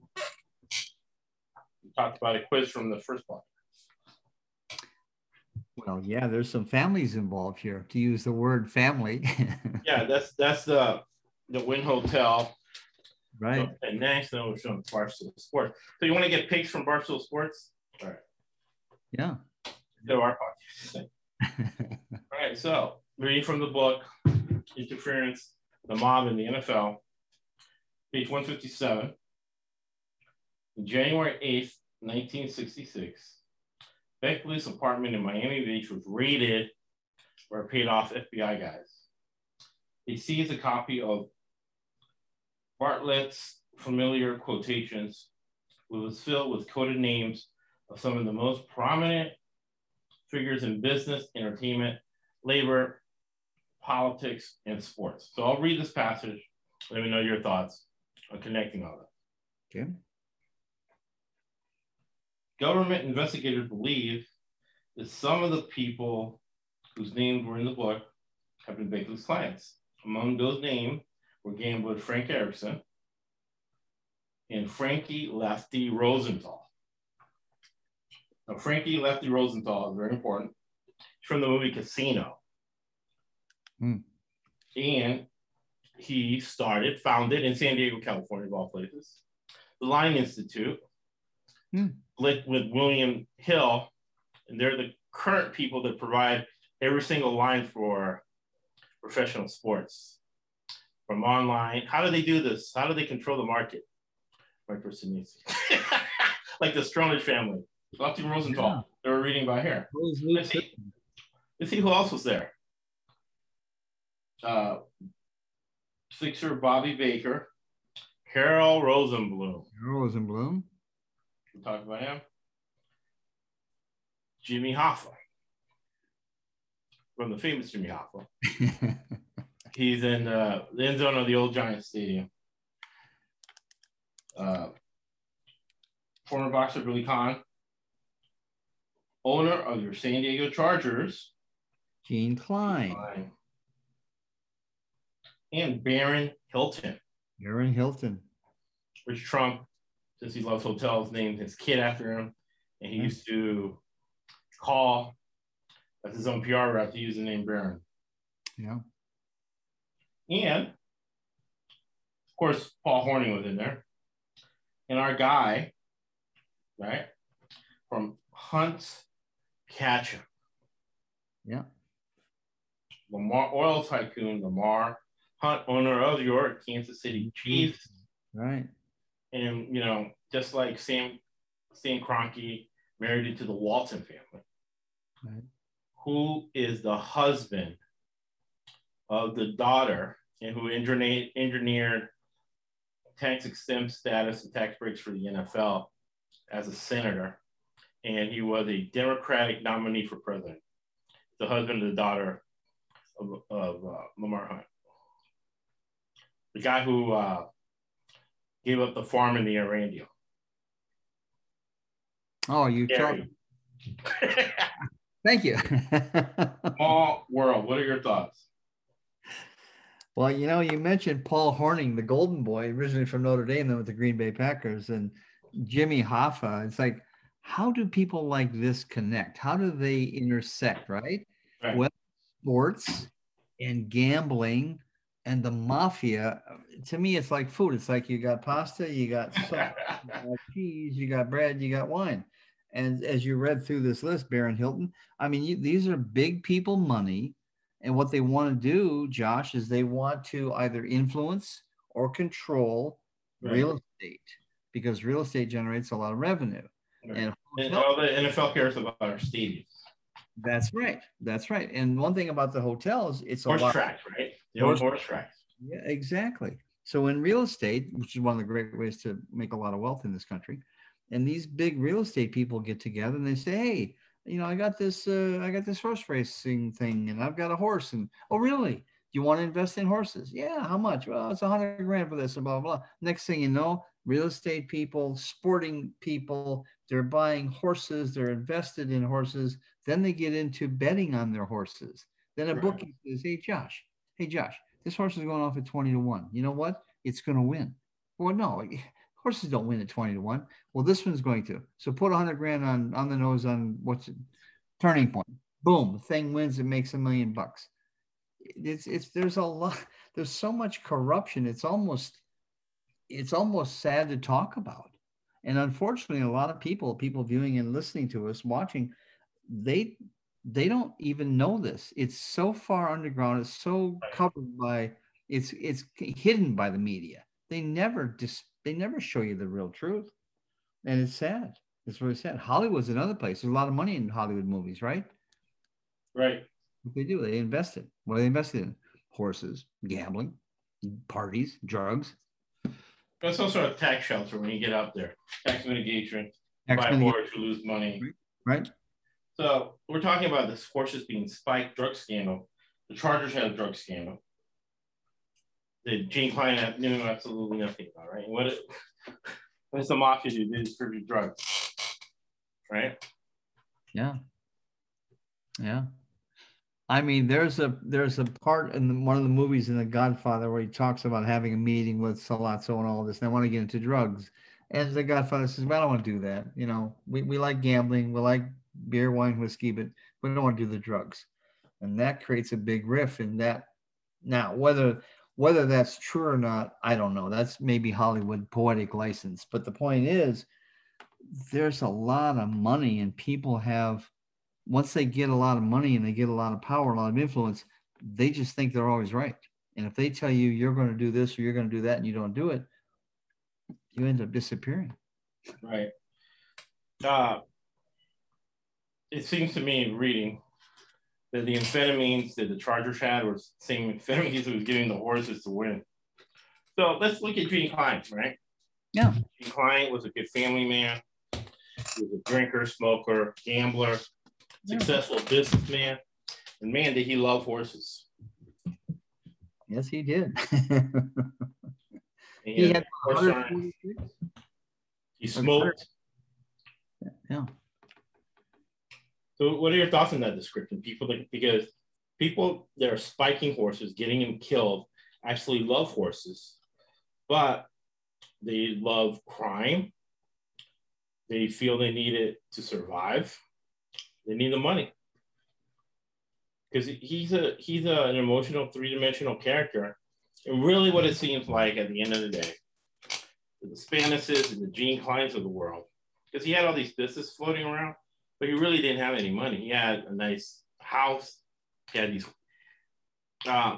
We talked about a quiz from the first part. Well, yeah, there's some families involved here, to use the word family. Yeah, that's that's the the Wynn Hotel. Right. So, and next, then we're showing Barstool Sports. So you want to get pics from Barstool Sports? All right. Yeah. So our podcast. All right. So reading from the book, Interference, the Mob in the N F L, page one fifty-seven. January eighth, nineteen sixty-six, Beckley's apartment in Miami Beach was raided by paid off F B I guys. They seized a copy of Bartlett's familiar quotations, which was filled with coded names of some of the most prominent figures in business, entertainment, labor, politics, and sports. So I'll read this passage. Let me know your thoughts on connecting all that. Okay. Government investigators believe that some of the people whose names were in the book have been Beckley's clients. Among those named were gambler Frank Erickson and Frankie Lefty Rosenthal. Now, Frankie Lefty Rosenthal is very important. He's from the movie Casino. Hmm. And he started, founded in San Diego, California, of all places, the Line Institute, Hmm. with William Hill, and they're the current people that provide every single line for professional sports from online. How do they do this? How do they control the market? My person needs like the Stronach family, Lefty Rosenthal. Yeah. They were reading by here. Let's see. Let's see who else was there. Uh, Sixer Bobby Baker, Carol Rosenblum. Carol Rosenblum. We talked about him. Jimmy Hoffa, from the famous Jimmy Hoffa. He's in uh, the end zone of the old Giants Stadium. Uh, former boxer Billy Conn, owner of your San Diego Chargers, Gene Klein. Gene Klein. And Baron Hilton. Baron Hilton. Which Trump, since he loves hotels, named his kid after him. And he used to call, as his own P R rep, to use the name Baron. Yeah. And, of course, Paul Hornung was in there. And our guy, right, from Hunt Ketchum. Yeah. Lamar Oil Tycoon, Lamar Hunt, owner of your Kansas City Chiefs. Right. And, you know, just like Sam, Sam Kroenke married into the Walton family. Right. Who is the husband of the daughter and who engineered, engineered tax exempt status and tax breaks for the N F L as a senator. And he was a Democratic nominee for president. The husband of the daughter of, of uh, Lamar Hunt. The guy who uh, gave up the farm in the Iran deal. Oh, you talking? Thank you. Small world. What are your thoughts? Well, you know, you mentioned Paul Hornung, the Golden Boy, originally from Notre Dame, then with the Green Bay Packers, and Jimmy Hoffa. It's like, how do people like this connect? How do they intersect, right? Right. Well, sports and gambling and the mafia, to me, it's like food. It's like you got pasta, you got sauce, you got cheese, you got bread, you got wine. And as you read through this list, Baron Hilton, I mean, you, these are big people money. And what they want to do, Josh, is they want to either influence or control right. real estate, because real estate generates a lot of revenue. Right. And, and all the N F L cares about our stadiums. That's right. That's right. And one thing about the hotels, it's horse a lot tracks, right? The horse, horse tracks. Yeah, exactly. So in real estate, which is one of the great ways to make a lot of wealth in this country, and these big real estate people get together and they say, hey, you know, I got this, uh, I got this horse racing thing, and I've got a horse. And oh, really? You want to invest in horses? Yeah. How much? Well, it's a hundred grand for this, and blah, blah blah. Next thing you know, real estate people, sporting people, they're buying horses. They're invested in horses. Then they get into betting on their horses. Then a right. bookie says, "Hey, Josh, hey, Josh, this horse is going off at twenty to one. You know what? It's going to win." Well, no. Horses don't win at twenty to one. Well, this one's going to. So put a hundred grand on, on the nose on what's it? Turning Point. Boom, the thing wins. It makes a million bucks. It's it's there's a lot. There's so much corruption. It's almost it's almost sad to talk about. And unfortunately, a lot of people, people viewing and listening to us, watching, they they don't even know this. It's so far underground. It's so covered by. It's it's hidden by the media. They never dis, they never show you the real truth, and it's sad. It's really sad. Hollywood's another place. There's a lot of money in Hollywood movies, right? Right. What they do, they invested. What are they invested in? Horses, gambling, parties, drugs. That's also a tax shelter when you get out there. Tax mitigation. Tax buy mitigation. horse, you lose money. Right. So we're talking about this horses being spiked, drug scandal. The Chargers had a drug scandal. The Gene Klein knew absolutely nothing about, right? What it, what does the mafia do? They distribute drugs, right? Yeah. Yeah. I mean, there's a there's a part in the, one of the movies in The Godfather where he talks about having a meeting with Sollozzo and all this, and I want to get into drugs. And the Godfather says, well, I don't want to do that. You know, we, we like gambling, we like beer, wine, whiskey, but we don't want to do the drugs. And that creates a big rift in that. Now, whether whether that's true or not, I don't know. That's maybe Hollywood poetic license. But the point is, there's a lot of money, and people have, once they get a lot of money and they get a lot of power, a lot of influence, they just think they're always right. And if they tell you you're going to do this or you're going to do that and you don't do it, you end up disappearing. Right. Uh, it seems to me, reading, that the amphetamines that the Chargers had were the same amphetamines that was giving the horses to win. So let's look at Gene Klein, right? Yeah. Gene Klein was a good family man. He was a drinker, smoker, gambler, successful businessman, and man, did he love horses. Yes, he did. he, he, had had he smoked. Yeah. So what are your thoughts on that description? People that, because people that are spiking horses, getting them killed, actually love horses, but they love crime. They feel they need it to survive. They need the money. Because he's a he's a, an emotional three-dimensional character. And really what it seems like at the end of the day, the Spanishes and the Gene Kleins of the world, because he had all these businesses floating around, but he really didn't have any money. He had a nice house. He had these. Uh,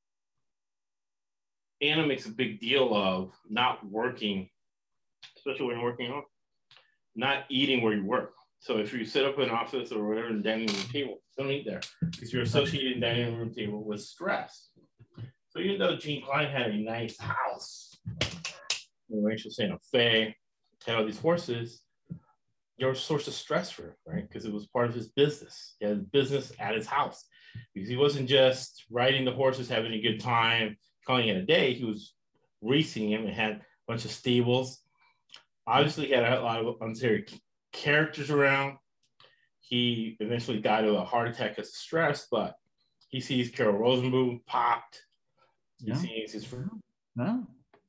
Anna makes a big deal of not working, especially when you're working on, not eating where you work. So if you sit up in an office or whatever in the dining room table, don't eat there because you're associating dining room table with stress. So even though Gene Klein had a nice house, Rachel Santa Fe, had all these horses, you're a source of stress for him, right? Because it was part of his business. He had his business at his house because he wasn't just riding the horses, having a good time, calling it a day. He was racing him and had a bunch of stables. Obviously, he had a lot of unnecessary characters around. He eventually died of a heart attack as stress, but he sees Carol Rosenboom popped. He Yeah. sees his friend. Yeah.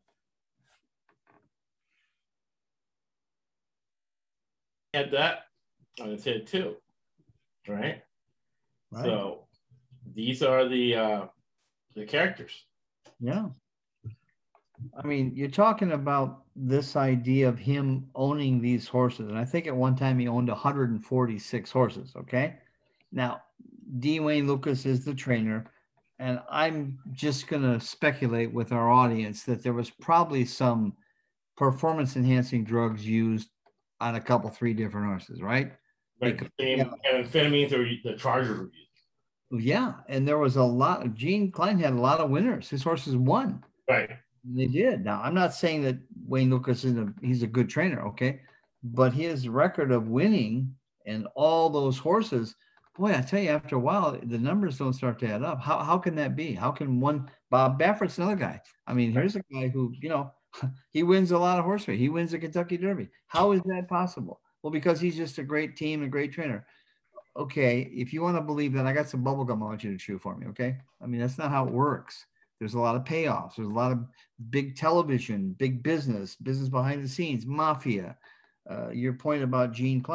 Had that on his head too, right? Right. So these are the uh, the characters. Yeah. I mean, you're talking about this idea of him owning these horses. And I think at one time he owned one hundred forty-six horses. Okay. Now, D. Wayne Lucas is the trainer. And I'm just going to speculate with our audience that there was probably some performance enhancing drugs used on a couple, three different horses, right? Right. Because, The same yeah. amphetamines or the Chargers were used. Yeah. And there was a lot. Gene Klein had a lot of winners. His horses won. Right. They did. Now, I'm not saying that Wayne Lucas is a he's a good trainer, okay, but his record of winning and all those horses, boy, I tell you, after a while, the numbers don't start to add up. How how can that be? How can one Bob Baffert's another guy? I mean, here's a guy who, you know, he wins a lot of horse race. He wins the Kentucky Derby. How is that possible? Well, because he's just a great team and a great trainer. Okay, if you want to believe that, I got some bubble gum I want you to chew for me, okay? I mean, that's not how it works. There's a lot of payoffs. There's a lot of big television, big business, business behind the scenes, mafia. Uh, your point about Gene Klein.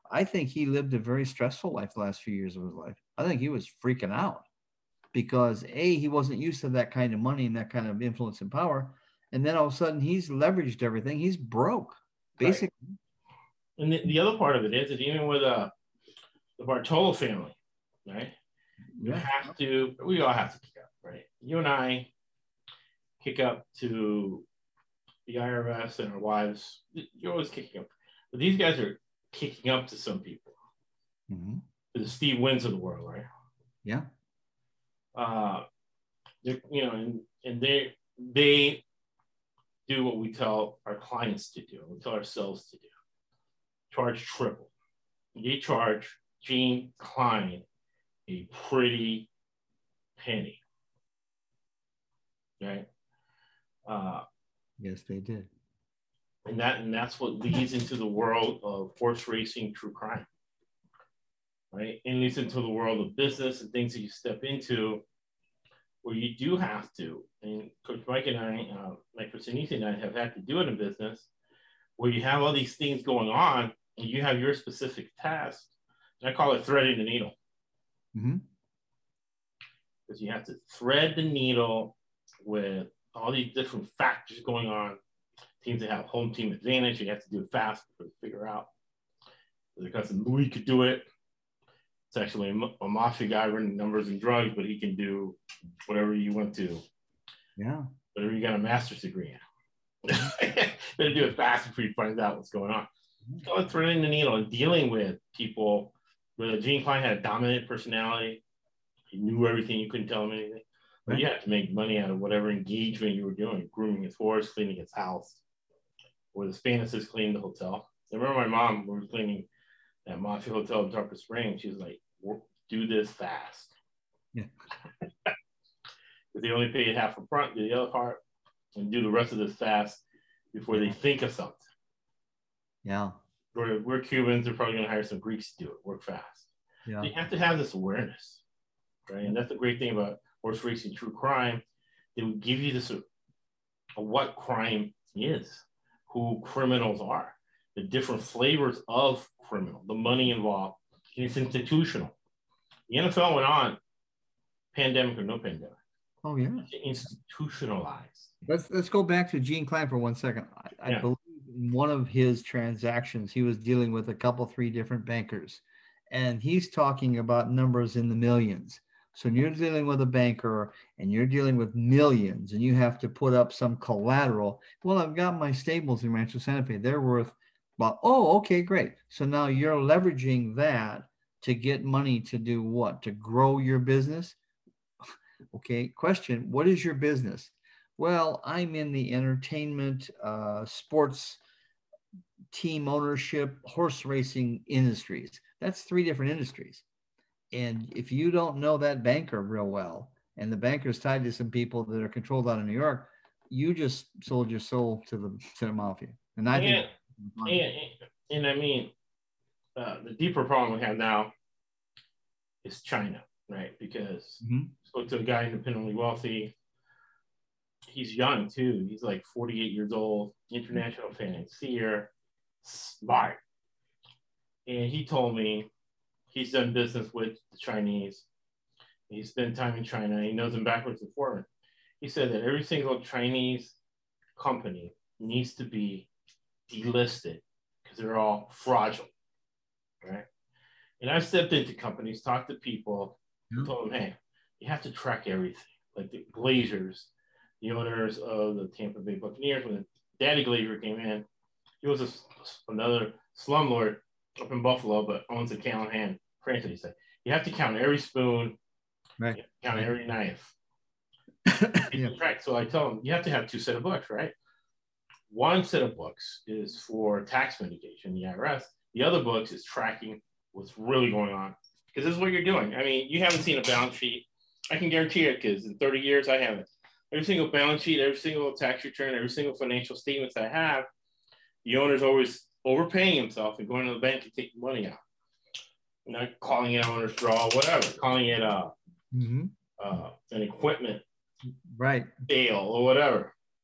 I think he lived a very stressful life the last few years of his life. I think he was freaking out because A, he wasn't used to that kind of money and that kind of influence and power. And then all of a sudden he's leveraged everything. He's broke, basically. Right. And the, the other part of it is that even with uh, the Bartolo family, right? You Yeah. have to, we all have to kick up, right? You and I kick up to the I R S and our wives. You're always kicking up. But these guys are kicking up to some people. Mm-hmm. To the Steve Wynns of the world, right? Yeah. Uh, you know, and, and they they do what we tell our clients to do, we tell ourselves to do. Charge triple. They charge Gene Klein a pretty penny, right? Uh, yes, they did. And that and that's what leads into the world of horse racing, true crime, right? And leads into the world of business and things that you step into, where you do have to. And Coach Mike and I, uh, Mike Christinisi and I, have had to do it in business, where you have all these things going on, and you have your specific task. And I call it threading the needle. Mm-hmm. Because you have to thread the needle with all these different factors going on. Teams that have home team advantage, you have to do it fast to figure out. Because Louis could do it. It's actually a, a mafia guy running numbers and drugs, but he can do whatever you want to. Yeah. Whatever you got a master's degree in. Better do it fast before you find out what's going on. Go threading the needle and dealing with people where Gene Klein had a dominant personality. He knew everything. You couldn't tell him anything. But right. You had to make money out of whatever engagement you were doing, grooming his horse, cleaning his house, or the Spanishes cleaned the hotel. I remember my mom, we were cleaning that Mafia Hotel in Tarpon Springs. She was like, do this fast. Yeah. Because they only paid half up front, do the other part, and do the rest of this fast before they think of something. Yeah. We're, we're Cubans, they're probably going to hire some Greeks to do it, work fast. Yeah. So you have to have this awareness, right? And that's the great thing about horse racing true crime. They would give you this, uh, what crime is, who criminals are, the different flavors of criminal, the money involved, and it's institutional. The N F L went on, pandemic or no pandemic. Oh, yeah. It's institutionalized. Let's let's go back to Gene Klein for one second. I, yeah. I believe in one of his transactions, he was dealing with a couple, three different bankers, and he's talking about numbers in the millions. So when you're dealing with a banker and you're dealing with millions and you have to put up some collateral, well, I've got my stables in Rancho Santa Fe. They're worth, well, oh, okay, great. So now you're leveraging that to get money to do what? To grow your business? Okay, question, what is your business? Well, I'm in the entertainment, uh, sports, team ownership, horse racing industries. That's three different industries. And if you don't know that banker real well, and the banker's tied to some people that are controlled out of New York, you just sold your soul to the to the mafia. And I and, think, and, and I mean, uh, the deeper problem we have now is China, right? Because mm-hmm. I spoke to a guy independently wealthy. He's young too. He's like forty-eight years old, international financier, smart. And he told me he's done business with the Chinese. He spent time in China. He knows them backwards and forwards. He said that every single Chinese company needs to be delisted because they're all fraudulent, right? And I've stepped into companies, talked to people, yeah. and told them, hey, you have to track everything. Like the Glazers, the owners of the Tampa Bay Buccaneers, when Daddy Glazer came in, he was a, another slumlord up in Buffalo, but owns a Callahan franchise. He said, you have to count every spoon, right? Count right. every knife. Yeah. Right. So I tell them, you have to have two set of books, right? One set of books is for tax mitigation, the I R S. The other books is tracking what's really going on. Because this is what you're doing. I mean, you haven't seen a balance sheet. I can guarantee it, because in thirty years, I haven't. Every single balance sheet, every single tax return, every single financial statements I have, the owner's always overpaying himself and going to the bank and taking money out. You're not calling it owner's draw, whatever, calling it uh, mm-hmm. uh, an equipment right sale or whatever.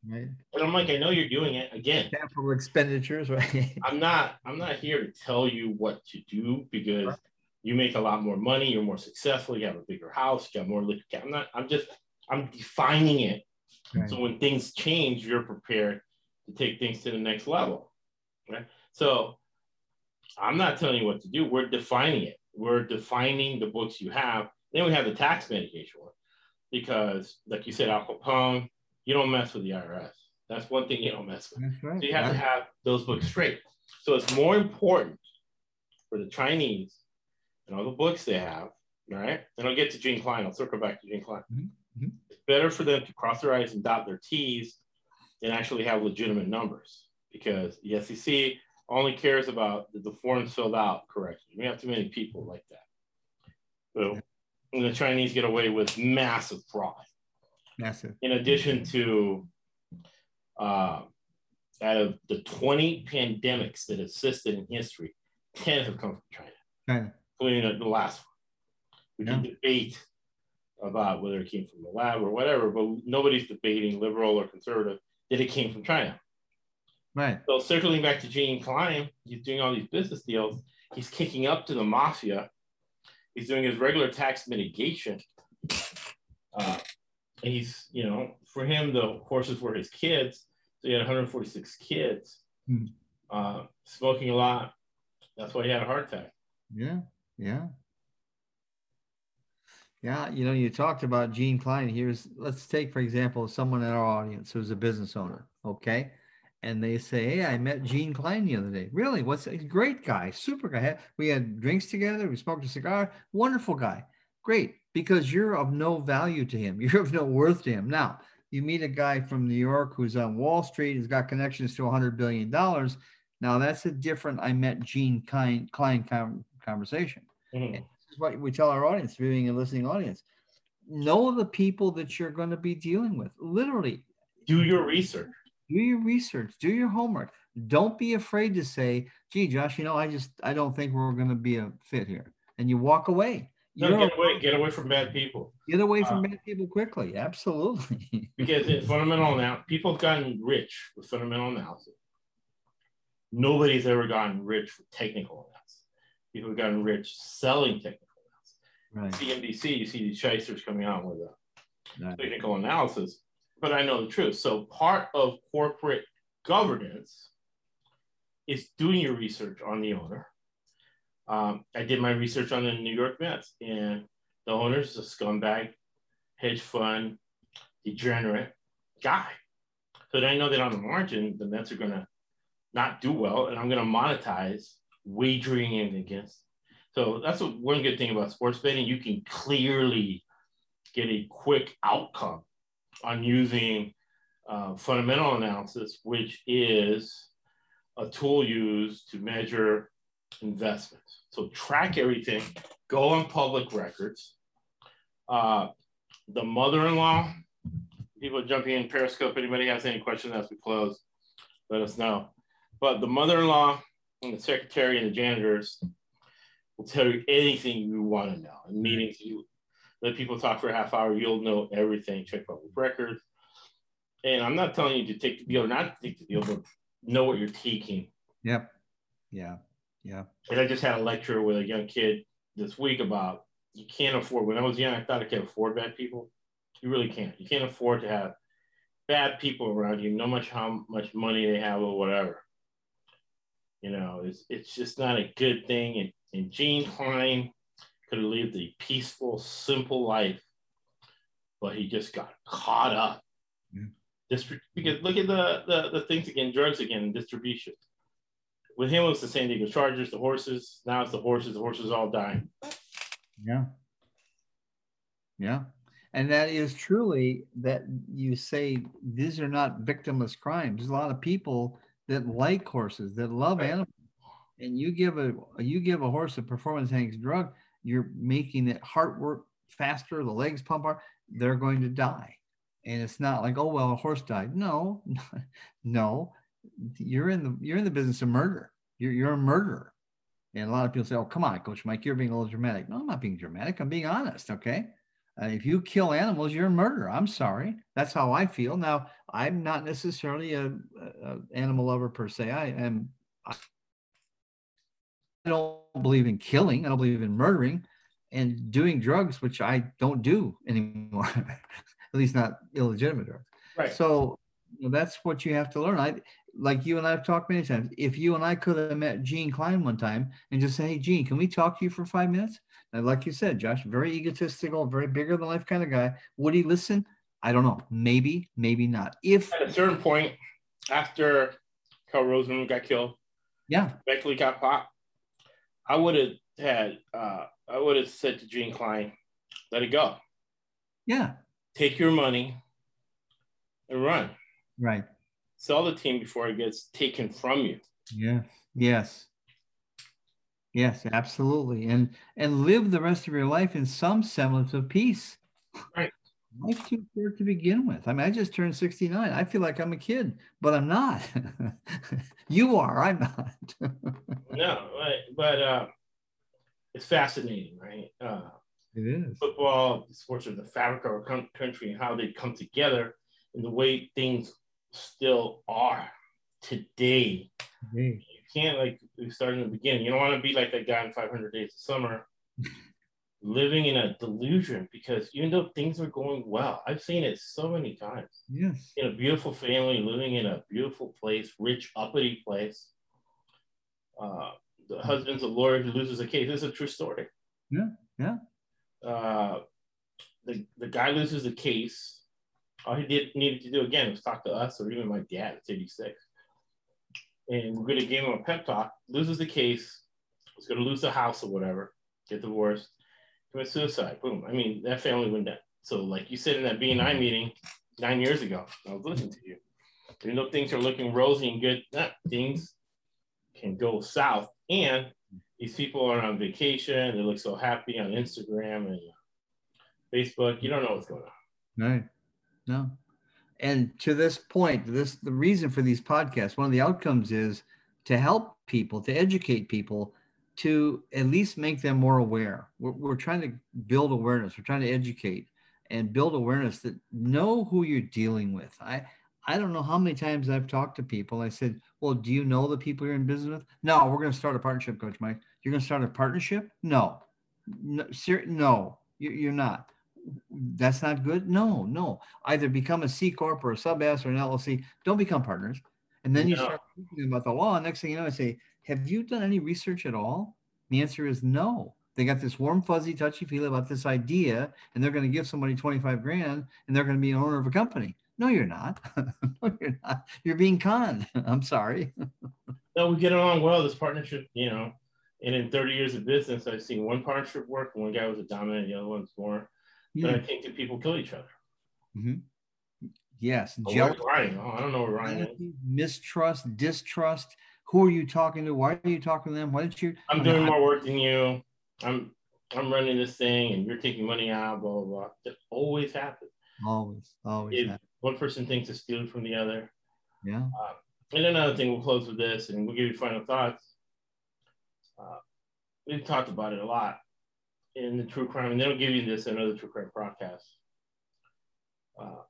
Right. And I'm like, I know you're doing it again. Capital expenditures, right? I'm not, I'm not here to tell you what to do because you make a lot more money, you're more successful, you have a bigger house, you got more liquid capital. I'm not, I'm just, I'm defining it. Right. So when things change, you're prepared to take things to the next level. Right. So I'm not telling you what to do. We're defining it. We're defining the books you have. Then we have the tax mitigation one. Because, like you said, Al Capone, you don't mess with the I R S. That's one thing you don't mess with. That's right. So you have to have those books straight. So it's more important for the Chinese and all the books they have, all right? And I'll get to Gene Klein. I'll circle back to Gene Klein. Mm-hmm. It's better for them to cross their I's and dot their T's than actually have legitimate numbers because the S E C only cares about the forms filled out correctly. We have too many people like that. So, and the Chinese get away with massive fraud. Massive. In addition to, uh, out of the twenty pandemics that existed in history, ten have come from China, China. including the last one. We yeah. can debate about whether it came from the lab or whatever, but nobody's debating liberal or conservative that it came from China. Right. So circling back to Gene Klein, he's doing all these business deals. He's kicking up to the mafia. He's doing his regular tax mitigation. Uh, and he's, you know, for him, the horses were his kids. So he had one hundred forty-six kids, mm-hmm. uh, smoking a lot. That's why he had a heart attack. Yeah, yeah. Yeah, you know, you talked about Gene Klein. Here's, let's take, for example, someone in our audience who's a business owner, okay? And they say, hey, I met Gene Klein the other day. Really? What's a great guy, super guy. We had drinks together. We smoked a cigar. Wonderful guy. Great. Because you're of no value to him. You're of no worth to him. Now, you meet a guy from New York who's on Wall Street, has got connections to one hundred billion dollars. Now, that's a different I met Gene Klein, Klein conversation. Mm-hmm. And this is what we tell our audience, viewing and listening audience. Know the people that you're going to be dealing with. Literally. Do your research. Do your research, do your homework. Don't be afraid to say, gee, Josh, you know, I just, I don't think we're going to be a fit here. And you walk away. No, You're get away, get away from bad people. Get away from uh, bad people quickly. Absolutely. Because in fundamental now, people have gotten rich with fundamental analysis. Nobody's ever gotten rich with technical analysis. People have gotten rich selling technical analysis. Right. C N B C, you see these shysters coming out with a right. technical analysis. But I know the truth. So part of corporate governance is doing your research on the owner. Um, I did my research on the New York Mets, and the owner is a scumbag, hedge fund, degenerate guy. So then I know that on the margin, the Mets are going to not do well, and I'm going to monetize wagering in against. So that's a, one good thing about sports betting. You can clearly get a quick outcome on using uh, fundamental analysis, which is a tool used to measure investments. So track everything, go on public records. Uh, the mother-in-law, people jumping in Periscope, anybody has any questions as we close, let us know. But the mother-in-law and the secretary and the janitors will tell you anything you want to know. In meetings, you let people talk for a half hour, you'll know everything, check public records. And I'm not telling you to take the deal or not to take the deal, but know what you're taking. Yep. Yeah. Yeah. And I just had a lecture with a young kid this week about you can't afford, when I was young, I thought I could afford bad people. You really can't. You can't afford to have bad people around you, no much how much money they have or whatever. You know, it's it's just not a good thing. And, and Gene Klein could have lived a peaceful, simple life, but he just got caught up. Yeah. Distri- because look at the, the, the things again, drugs again, distribution. With him, it was the San Diego Chargers, the horses. Now it's the horses. The horses are all dying. Yeah. Yeah. And that is truly that you say these are not victimless crimes. There's a lot of people that like horses, that love right. animals. And you give a you give a horse a performance-enhancing drug, you're making it heart work faster, the legs pump hard, they're going to die. And it's not like, oh, well, a horse died. No, no. You're in the you're in the business of murder. You're you're a murderer. And a lot of people say, oh, come on, Coach Mike, you're being a little dramatic. No, I'm not being dramatic. I'm being honest, okay? Uh, if you kill animals, you're a murderer. I'm sorry. That's how I feel. Now, I'm not necessarily a, a, a animal lover per se. I am. I don't believe in killing. I don't believe in murdering, and doing drugs, which I don't do anymore. At least not illegitimate drugs. Right. So you know, that's what you have to learn. I like you and I've talked many times. If you and I could have met Gene Klein one time and just say, "Hey, Gene, can we talk to you for five minutes?" And like you said, Josh, very egotistical, very bigger than life kind of guy. Would he listen? I don't know. Maybe, maybe not. If At a certain point, after Carl Rosenblum got killed, yeah, Beckley got popped, I would have had, uh, I would have said to Gene Klein, let it go. Yeah. Take your money and run. Right. Sell the team before it gets taken from you. Yeah. Yes. Yes, absolutely. And and live the rest of your life in some semblance of peace. Right. Life's too short to begin with. I mean, I just turned sixty-nine. I feel like I'm a kid, but I'm not. You are, I'm not. No, but, but uh, it's fascinating, right? Uh, It is. Football, sports are the fabric of our country and how they come together and the way things still are today. Hey. You can't, like we started in the beginning, you don't want to be like that guy in five hundred Days of Summer living in a delusion, because even though things are going well, I've seen it so many times. Yes. In a beautiful family, living in a beautiful place, rich, uppity place. Uh, the husband's a lawyer who loses a case. This is a true story. Yeah. Yeah. Uh, the, the guy loses the case. All he did needed to do again was talk to us or even my dad at eighty-six. And we're going to give him a pep talk. Loses the case. He's going to lose the house or whatever. Get divorced. Commit suicide. Boom. I mean, that family went down. So, like you said in that B and I meeting nine years ago, I was listening to you. Even though things are looking rosy and good, nah, things can go south. And these people are on vacation. They look so happy on Instagram and Facebook. You don't know what's going on. Right. No. And to this point, this the reason for these podcasts, one of the outcomes is to help people, to educate people, to at least make them more aware. We're, we're trying to build awareness. We're trying to educate and build awareness that know who you're dealing with. I I don't know how many times I've talked to people. I said, well, do you know the people you're in business with? No, we're going to start a partnership, Coach Mike. You're going to start a partnership? No. No, ser- no you, you're not. That's not good. No, no. Either become a C corp or a sub S or an L L C. Don't become partners. And then you No. start thinking about the law. Next thing you know, I say, have you done any research at all? The answer is no. They got this warm, fuzzy, touchy feely about this idea, and they're going to give somebody twenty-five grand, and they're going to be an owner of a company. No, you're not. No, you're not. You're being conned. I'm sorry. No, we get along well. This partnership, you know, and in thirty years of business, I've seen one partnership work. One guy was a dominant, the other one's more. Yeah. But I think that people kill each other. Mm-hmm. Yes. Oh, Jealousy, Ryan? Oh, I don't know where Ryan is. mistrust, distrust. Who are you talking to? Why are you talking to them? Why didn't you? I'm I mean, doing I- more work than you. I'm I'm running this thing, and you're taking money out. Blah blah blah. That always happens. Always, always. If happens. one person thinks it's stealing from the other. Yeah. Uh, and another thing, we'll close with this, and we'll give you final thoughts. Uh, we've talked about it a lot in the true crime, and they'll give you this in other true crime broadcasts. Uh,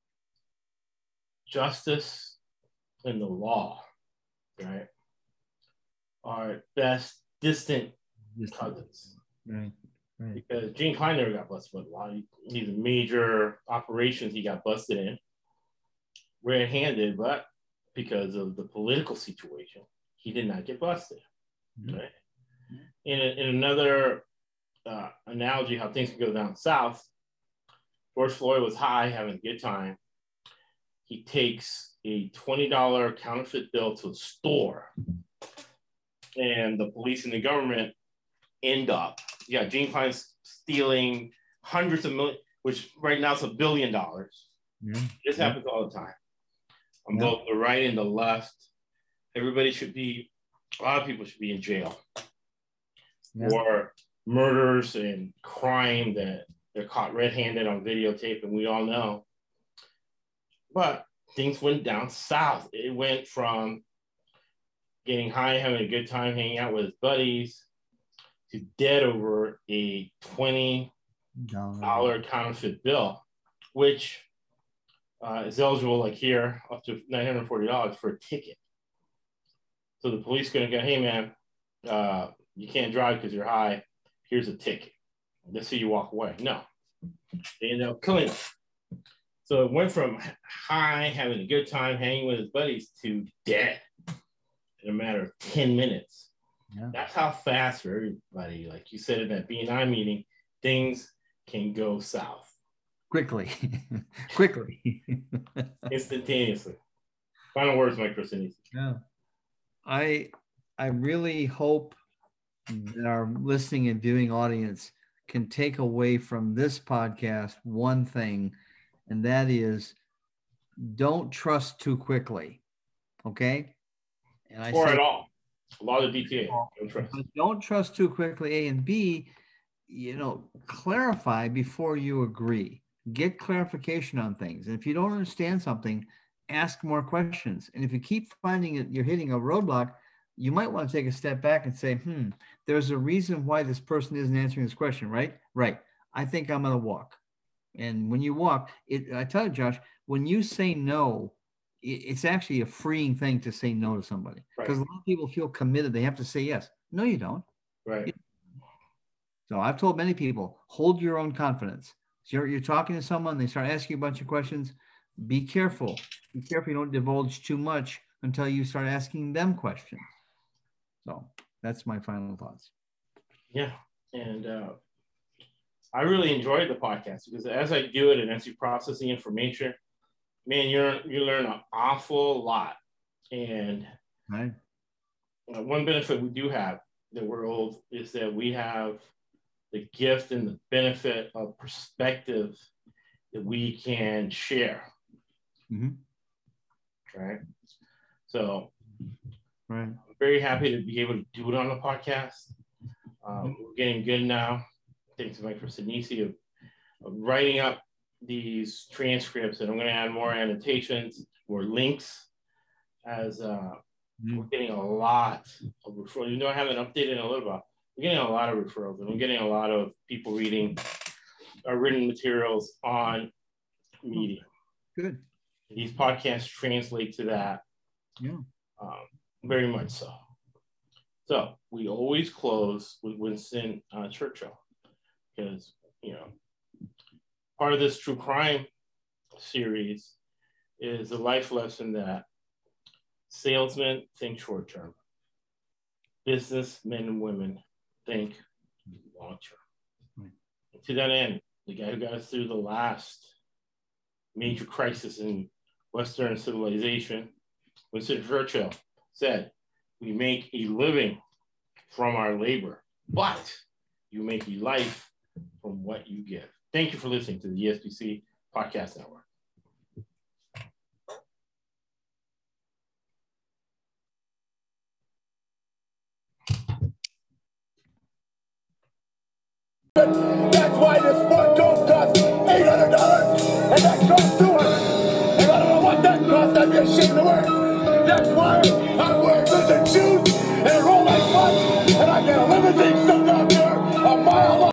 justice and the law, right, are best distant Just- cousins. Right. Right. Because Gene Klein never got busted with a law. These major operations he got busted in, red-handed, but because of the political situation, he did not get busted. Mm-hmm. Right? In, a, in another uh, analogy, how things can go down south, George Floyd was high, having a good time. He takes a twenty dollar counterfeit bill to a store, and the police and the government end up, yeah, Gene Klein's stealing hundreds of millions, which right now is a billion dollars. Yeah. This yeah. happens all the time. On yeah. both the right and the left. Everybody should be, a lot of people should be in jail yeah. for murders and crime that they're caught red-handed on videotape, and we all know. But things went down south. It went from getting high, having a good time, hanging out with his buddies, to dead over a twenty dollar counterfeit bill, which uh, is eligible, like here, up to nine hundred forty dollars for a ticket. So the police are going to go, hey, man, uh, you can't drive because you're high. Here's a ticket. Let's see you walk away. No. They end up killing him. So it went from high, having a good time, hanging with his buddies, to dead in a matter of ten minutes. Yeah. That's how fast for everybody, like you said in that B and I meeting, things can go south. Quickly. Quickly. Instantaneously. Final words, Mike Sinise. Yeah. I I really hope that our listening and viewing audience can take away from this podcast one thing, and that is, don't trust too quickly. Okay? And I or say, at all. A lot of D T A. Don't trust. Don't trust too quickly, A, and B, you know, clarify before you agree. Get clarification on things. And if you don't understand something, ask more questions. And if you keep finding it, you're hitting a roadblock, you might want to take a step back and say, hmm, there's a reason why this person isn't answering this question, right? Right. I think I'm going to walk. And when you walk, it, I tell you, Josh, when you say no, it, it's actually a freeing thing to say no to somebody. Because right. a lot of people feel committed. They have to say yes. No, you don't. Right. So I've told many people, hold your own confidence. So you're, you're talking to someone, they start asking you a bunch of questions. Be careful. Be careful you don't divulge too much until you start asking them questions. So that's my final thoughts. Yeah. And uh, I really enjoyed the podcast because as I do it and as you process the information, man, you're, you learn an awful lot. And right. uh, one benefit we do have that we're old is that we have the gift and the benefit of perspective that we can share. Mm-hmm. Right. So right. I'm very happy to be able to do it on the podcast. Um, we're getting good now. Thanks to Mike Sinise of, of writing up these transcripts, and I'm going to add more annotations or links as uh, mm-hmm. we're getting a lot of referrals. Even though I haven't updated in a little bit, we're getting a lot of referrals, and I'm getting a lot of people reading our written materials on Medium. Good. These podcasts translate to that. Yeah. Um, very much so. So we always close with Winston uh, Churchill because, you know, part of this true crime series is a life lesson that salesmen think short term, businessmen and women think long term. Right. And to that end, the guy who got us through the last major crisis in Western civilization, Winston Churchill, said, we make a living from our labor, but you make a life from what you give. Thank you for listening to the E S B C Podcast Network. That's why this one don't cost eight hundred dollars and that costs two hundred dollars. And I don't know what that costs, I'd be ashamed of the word. That's why I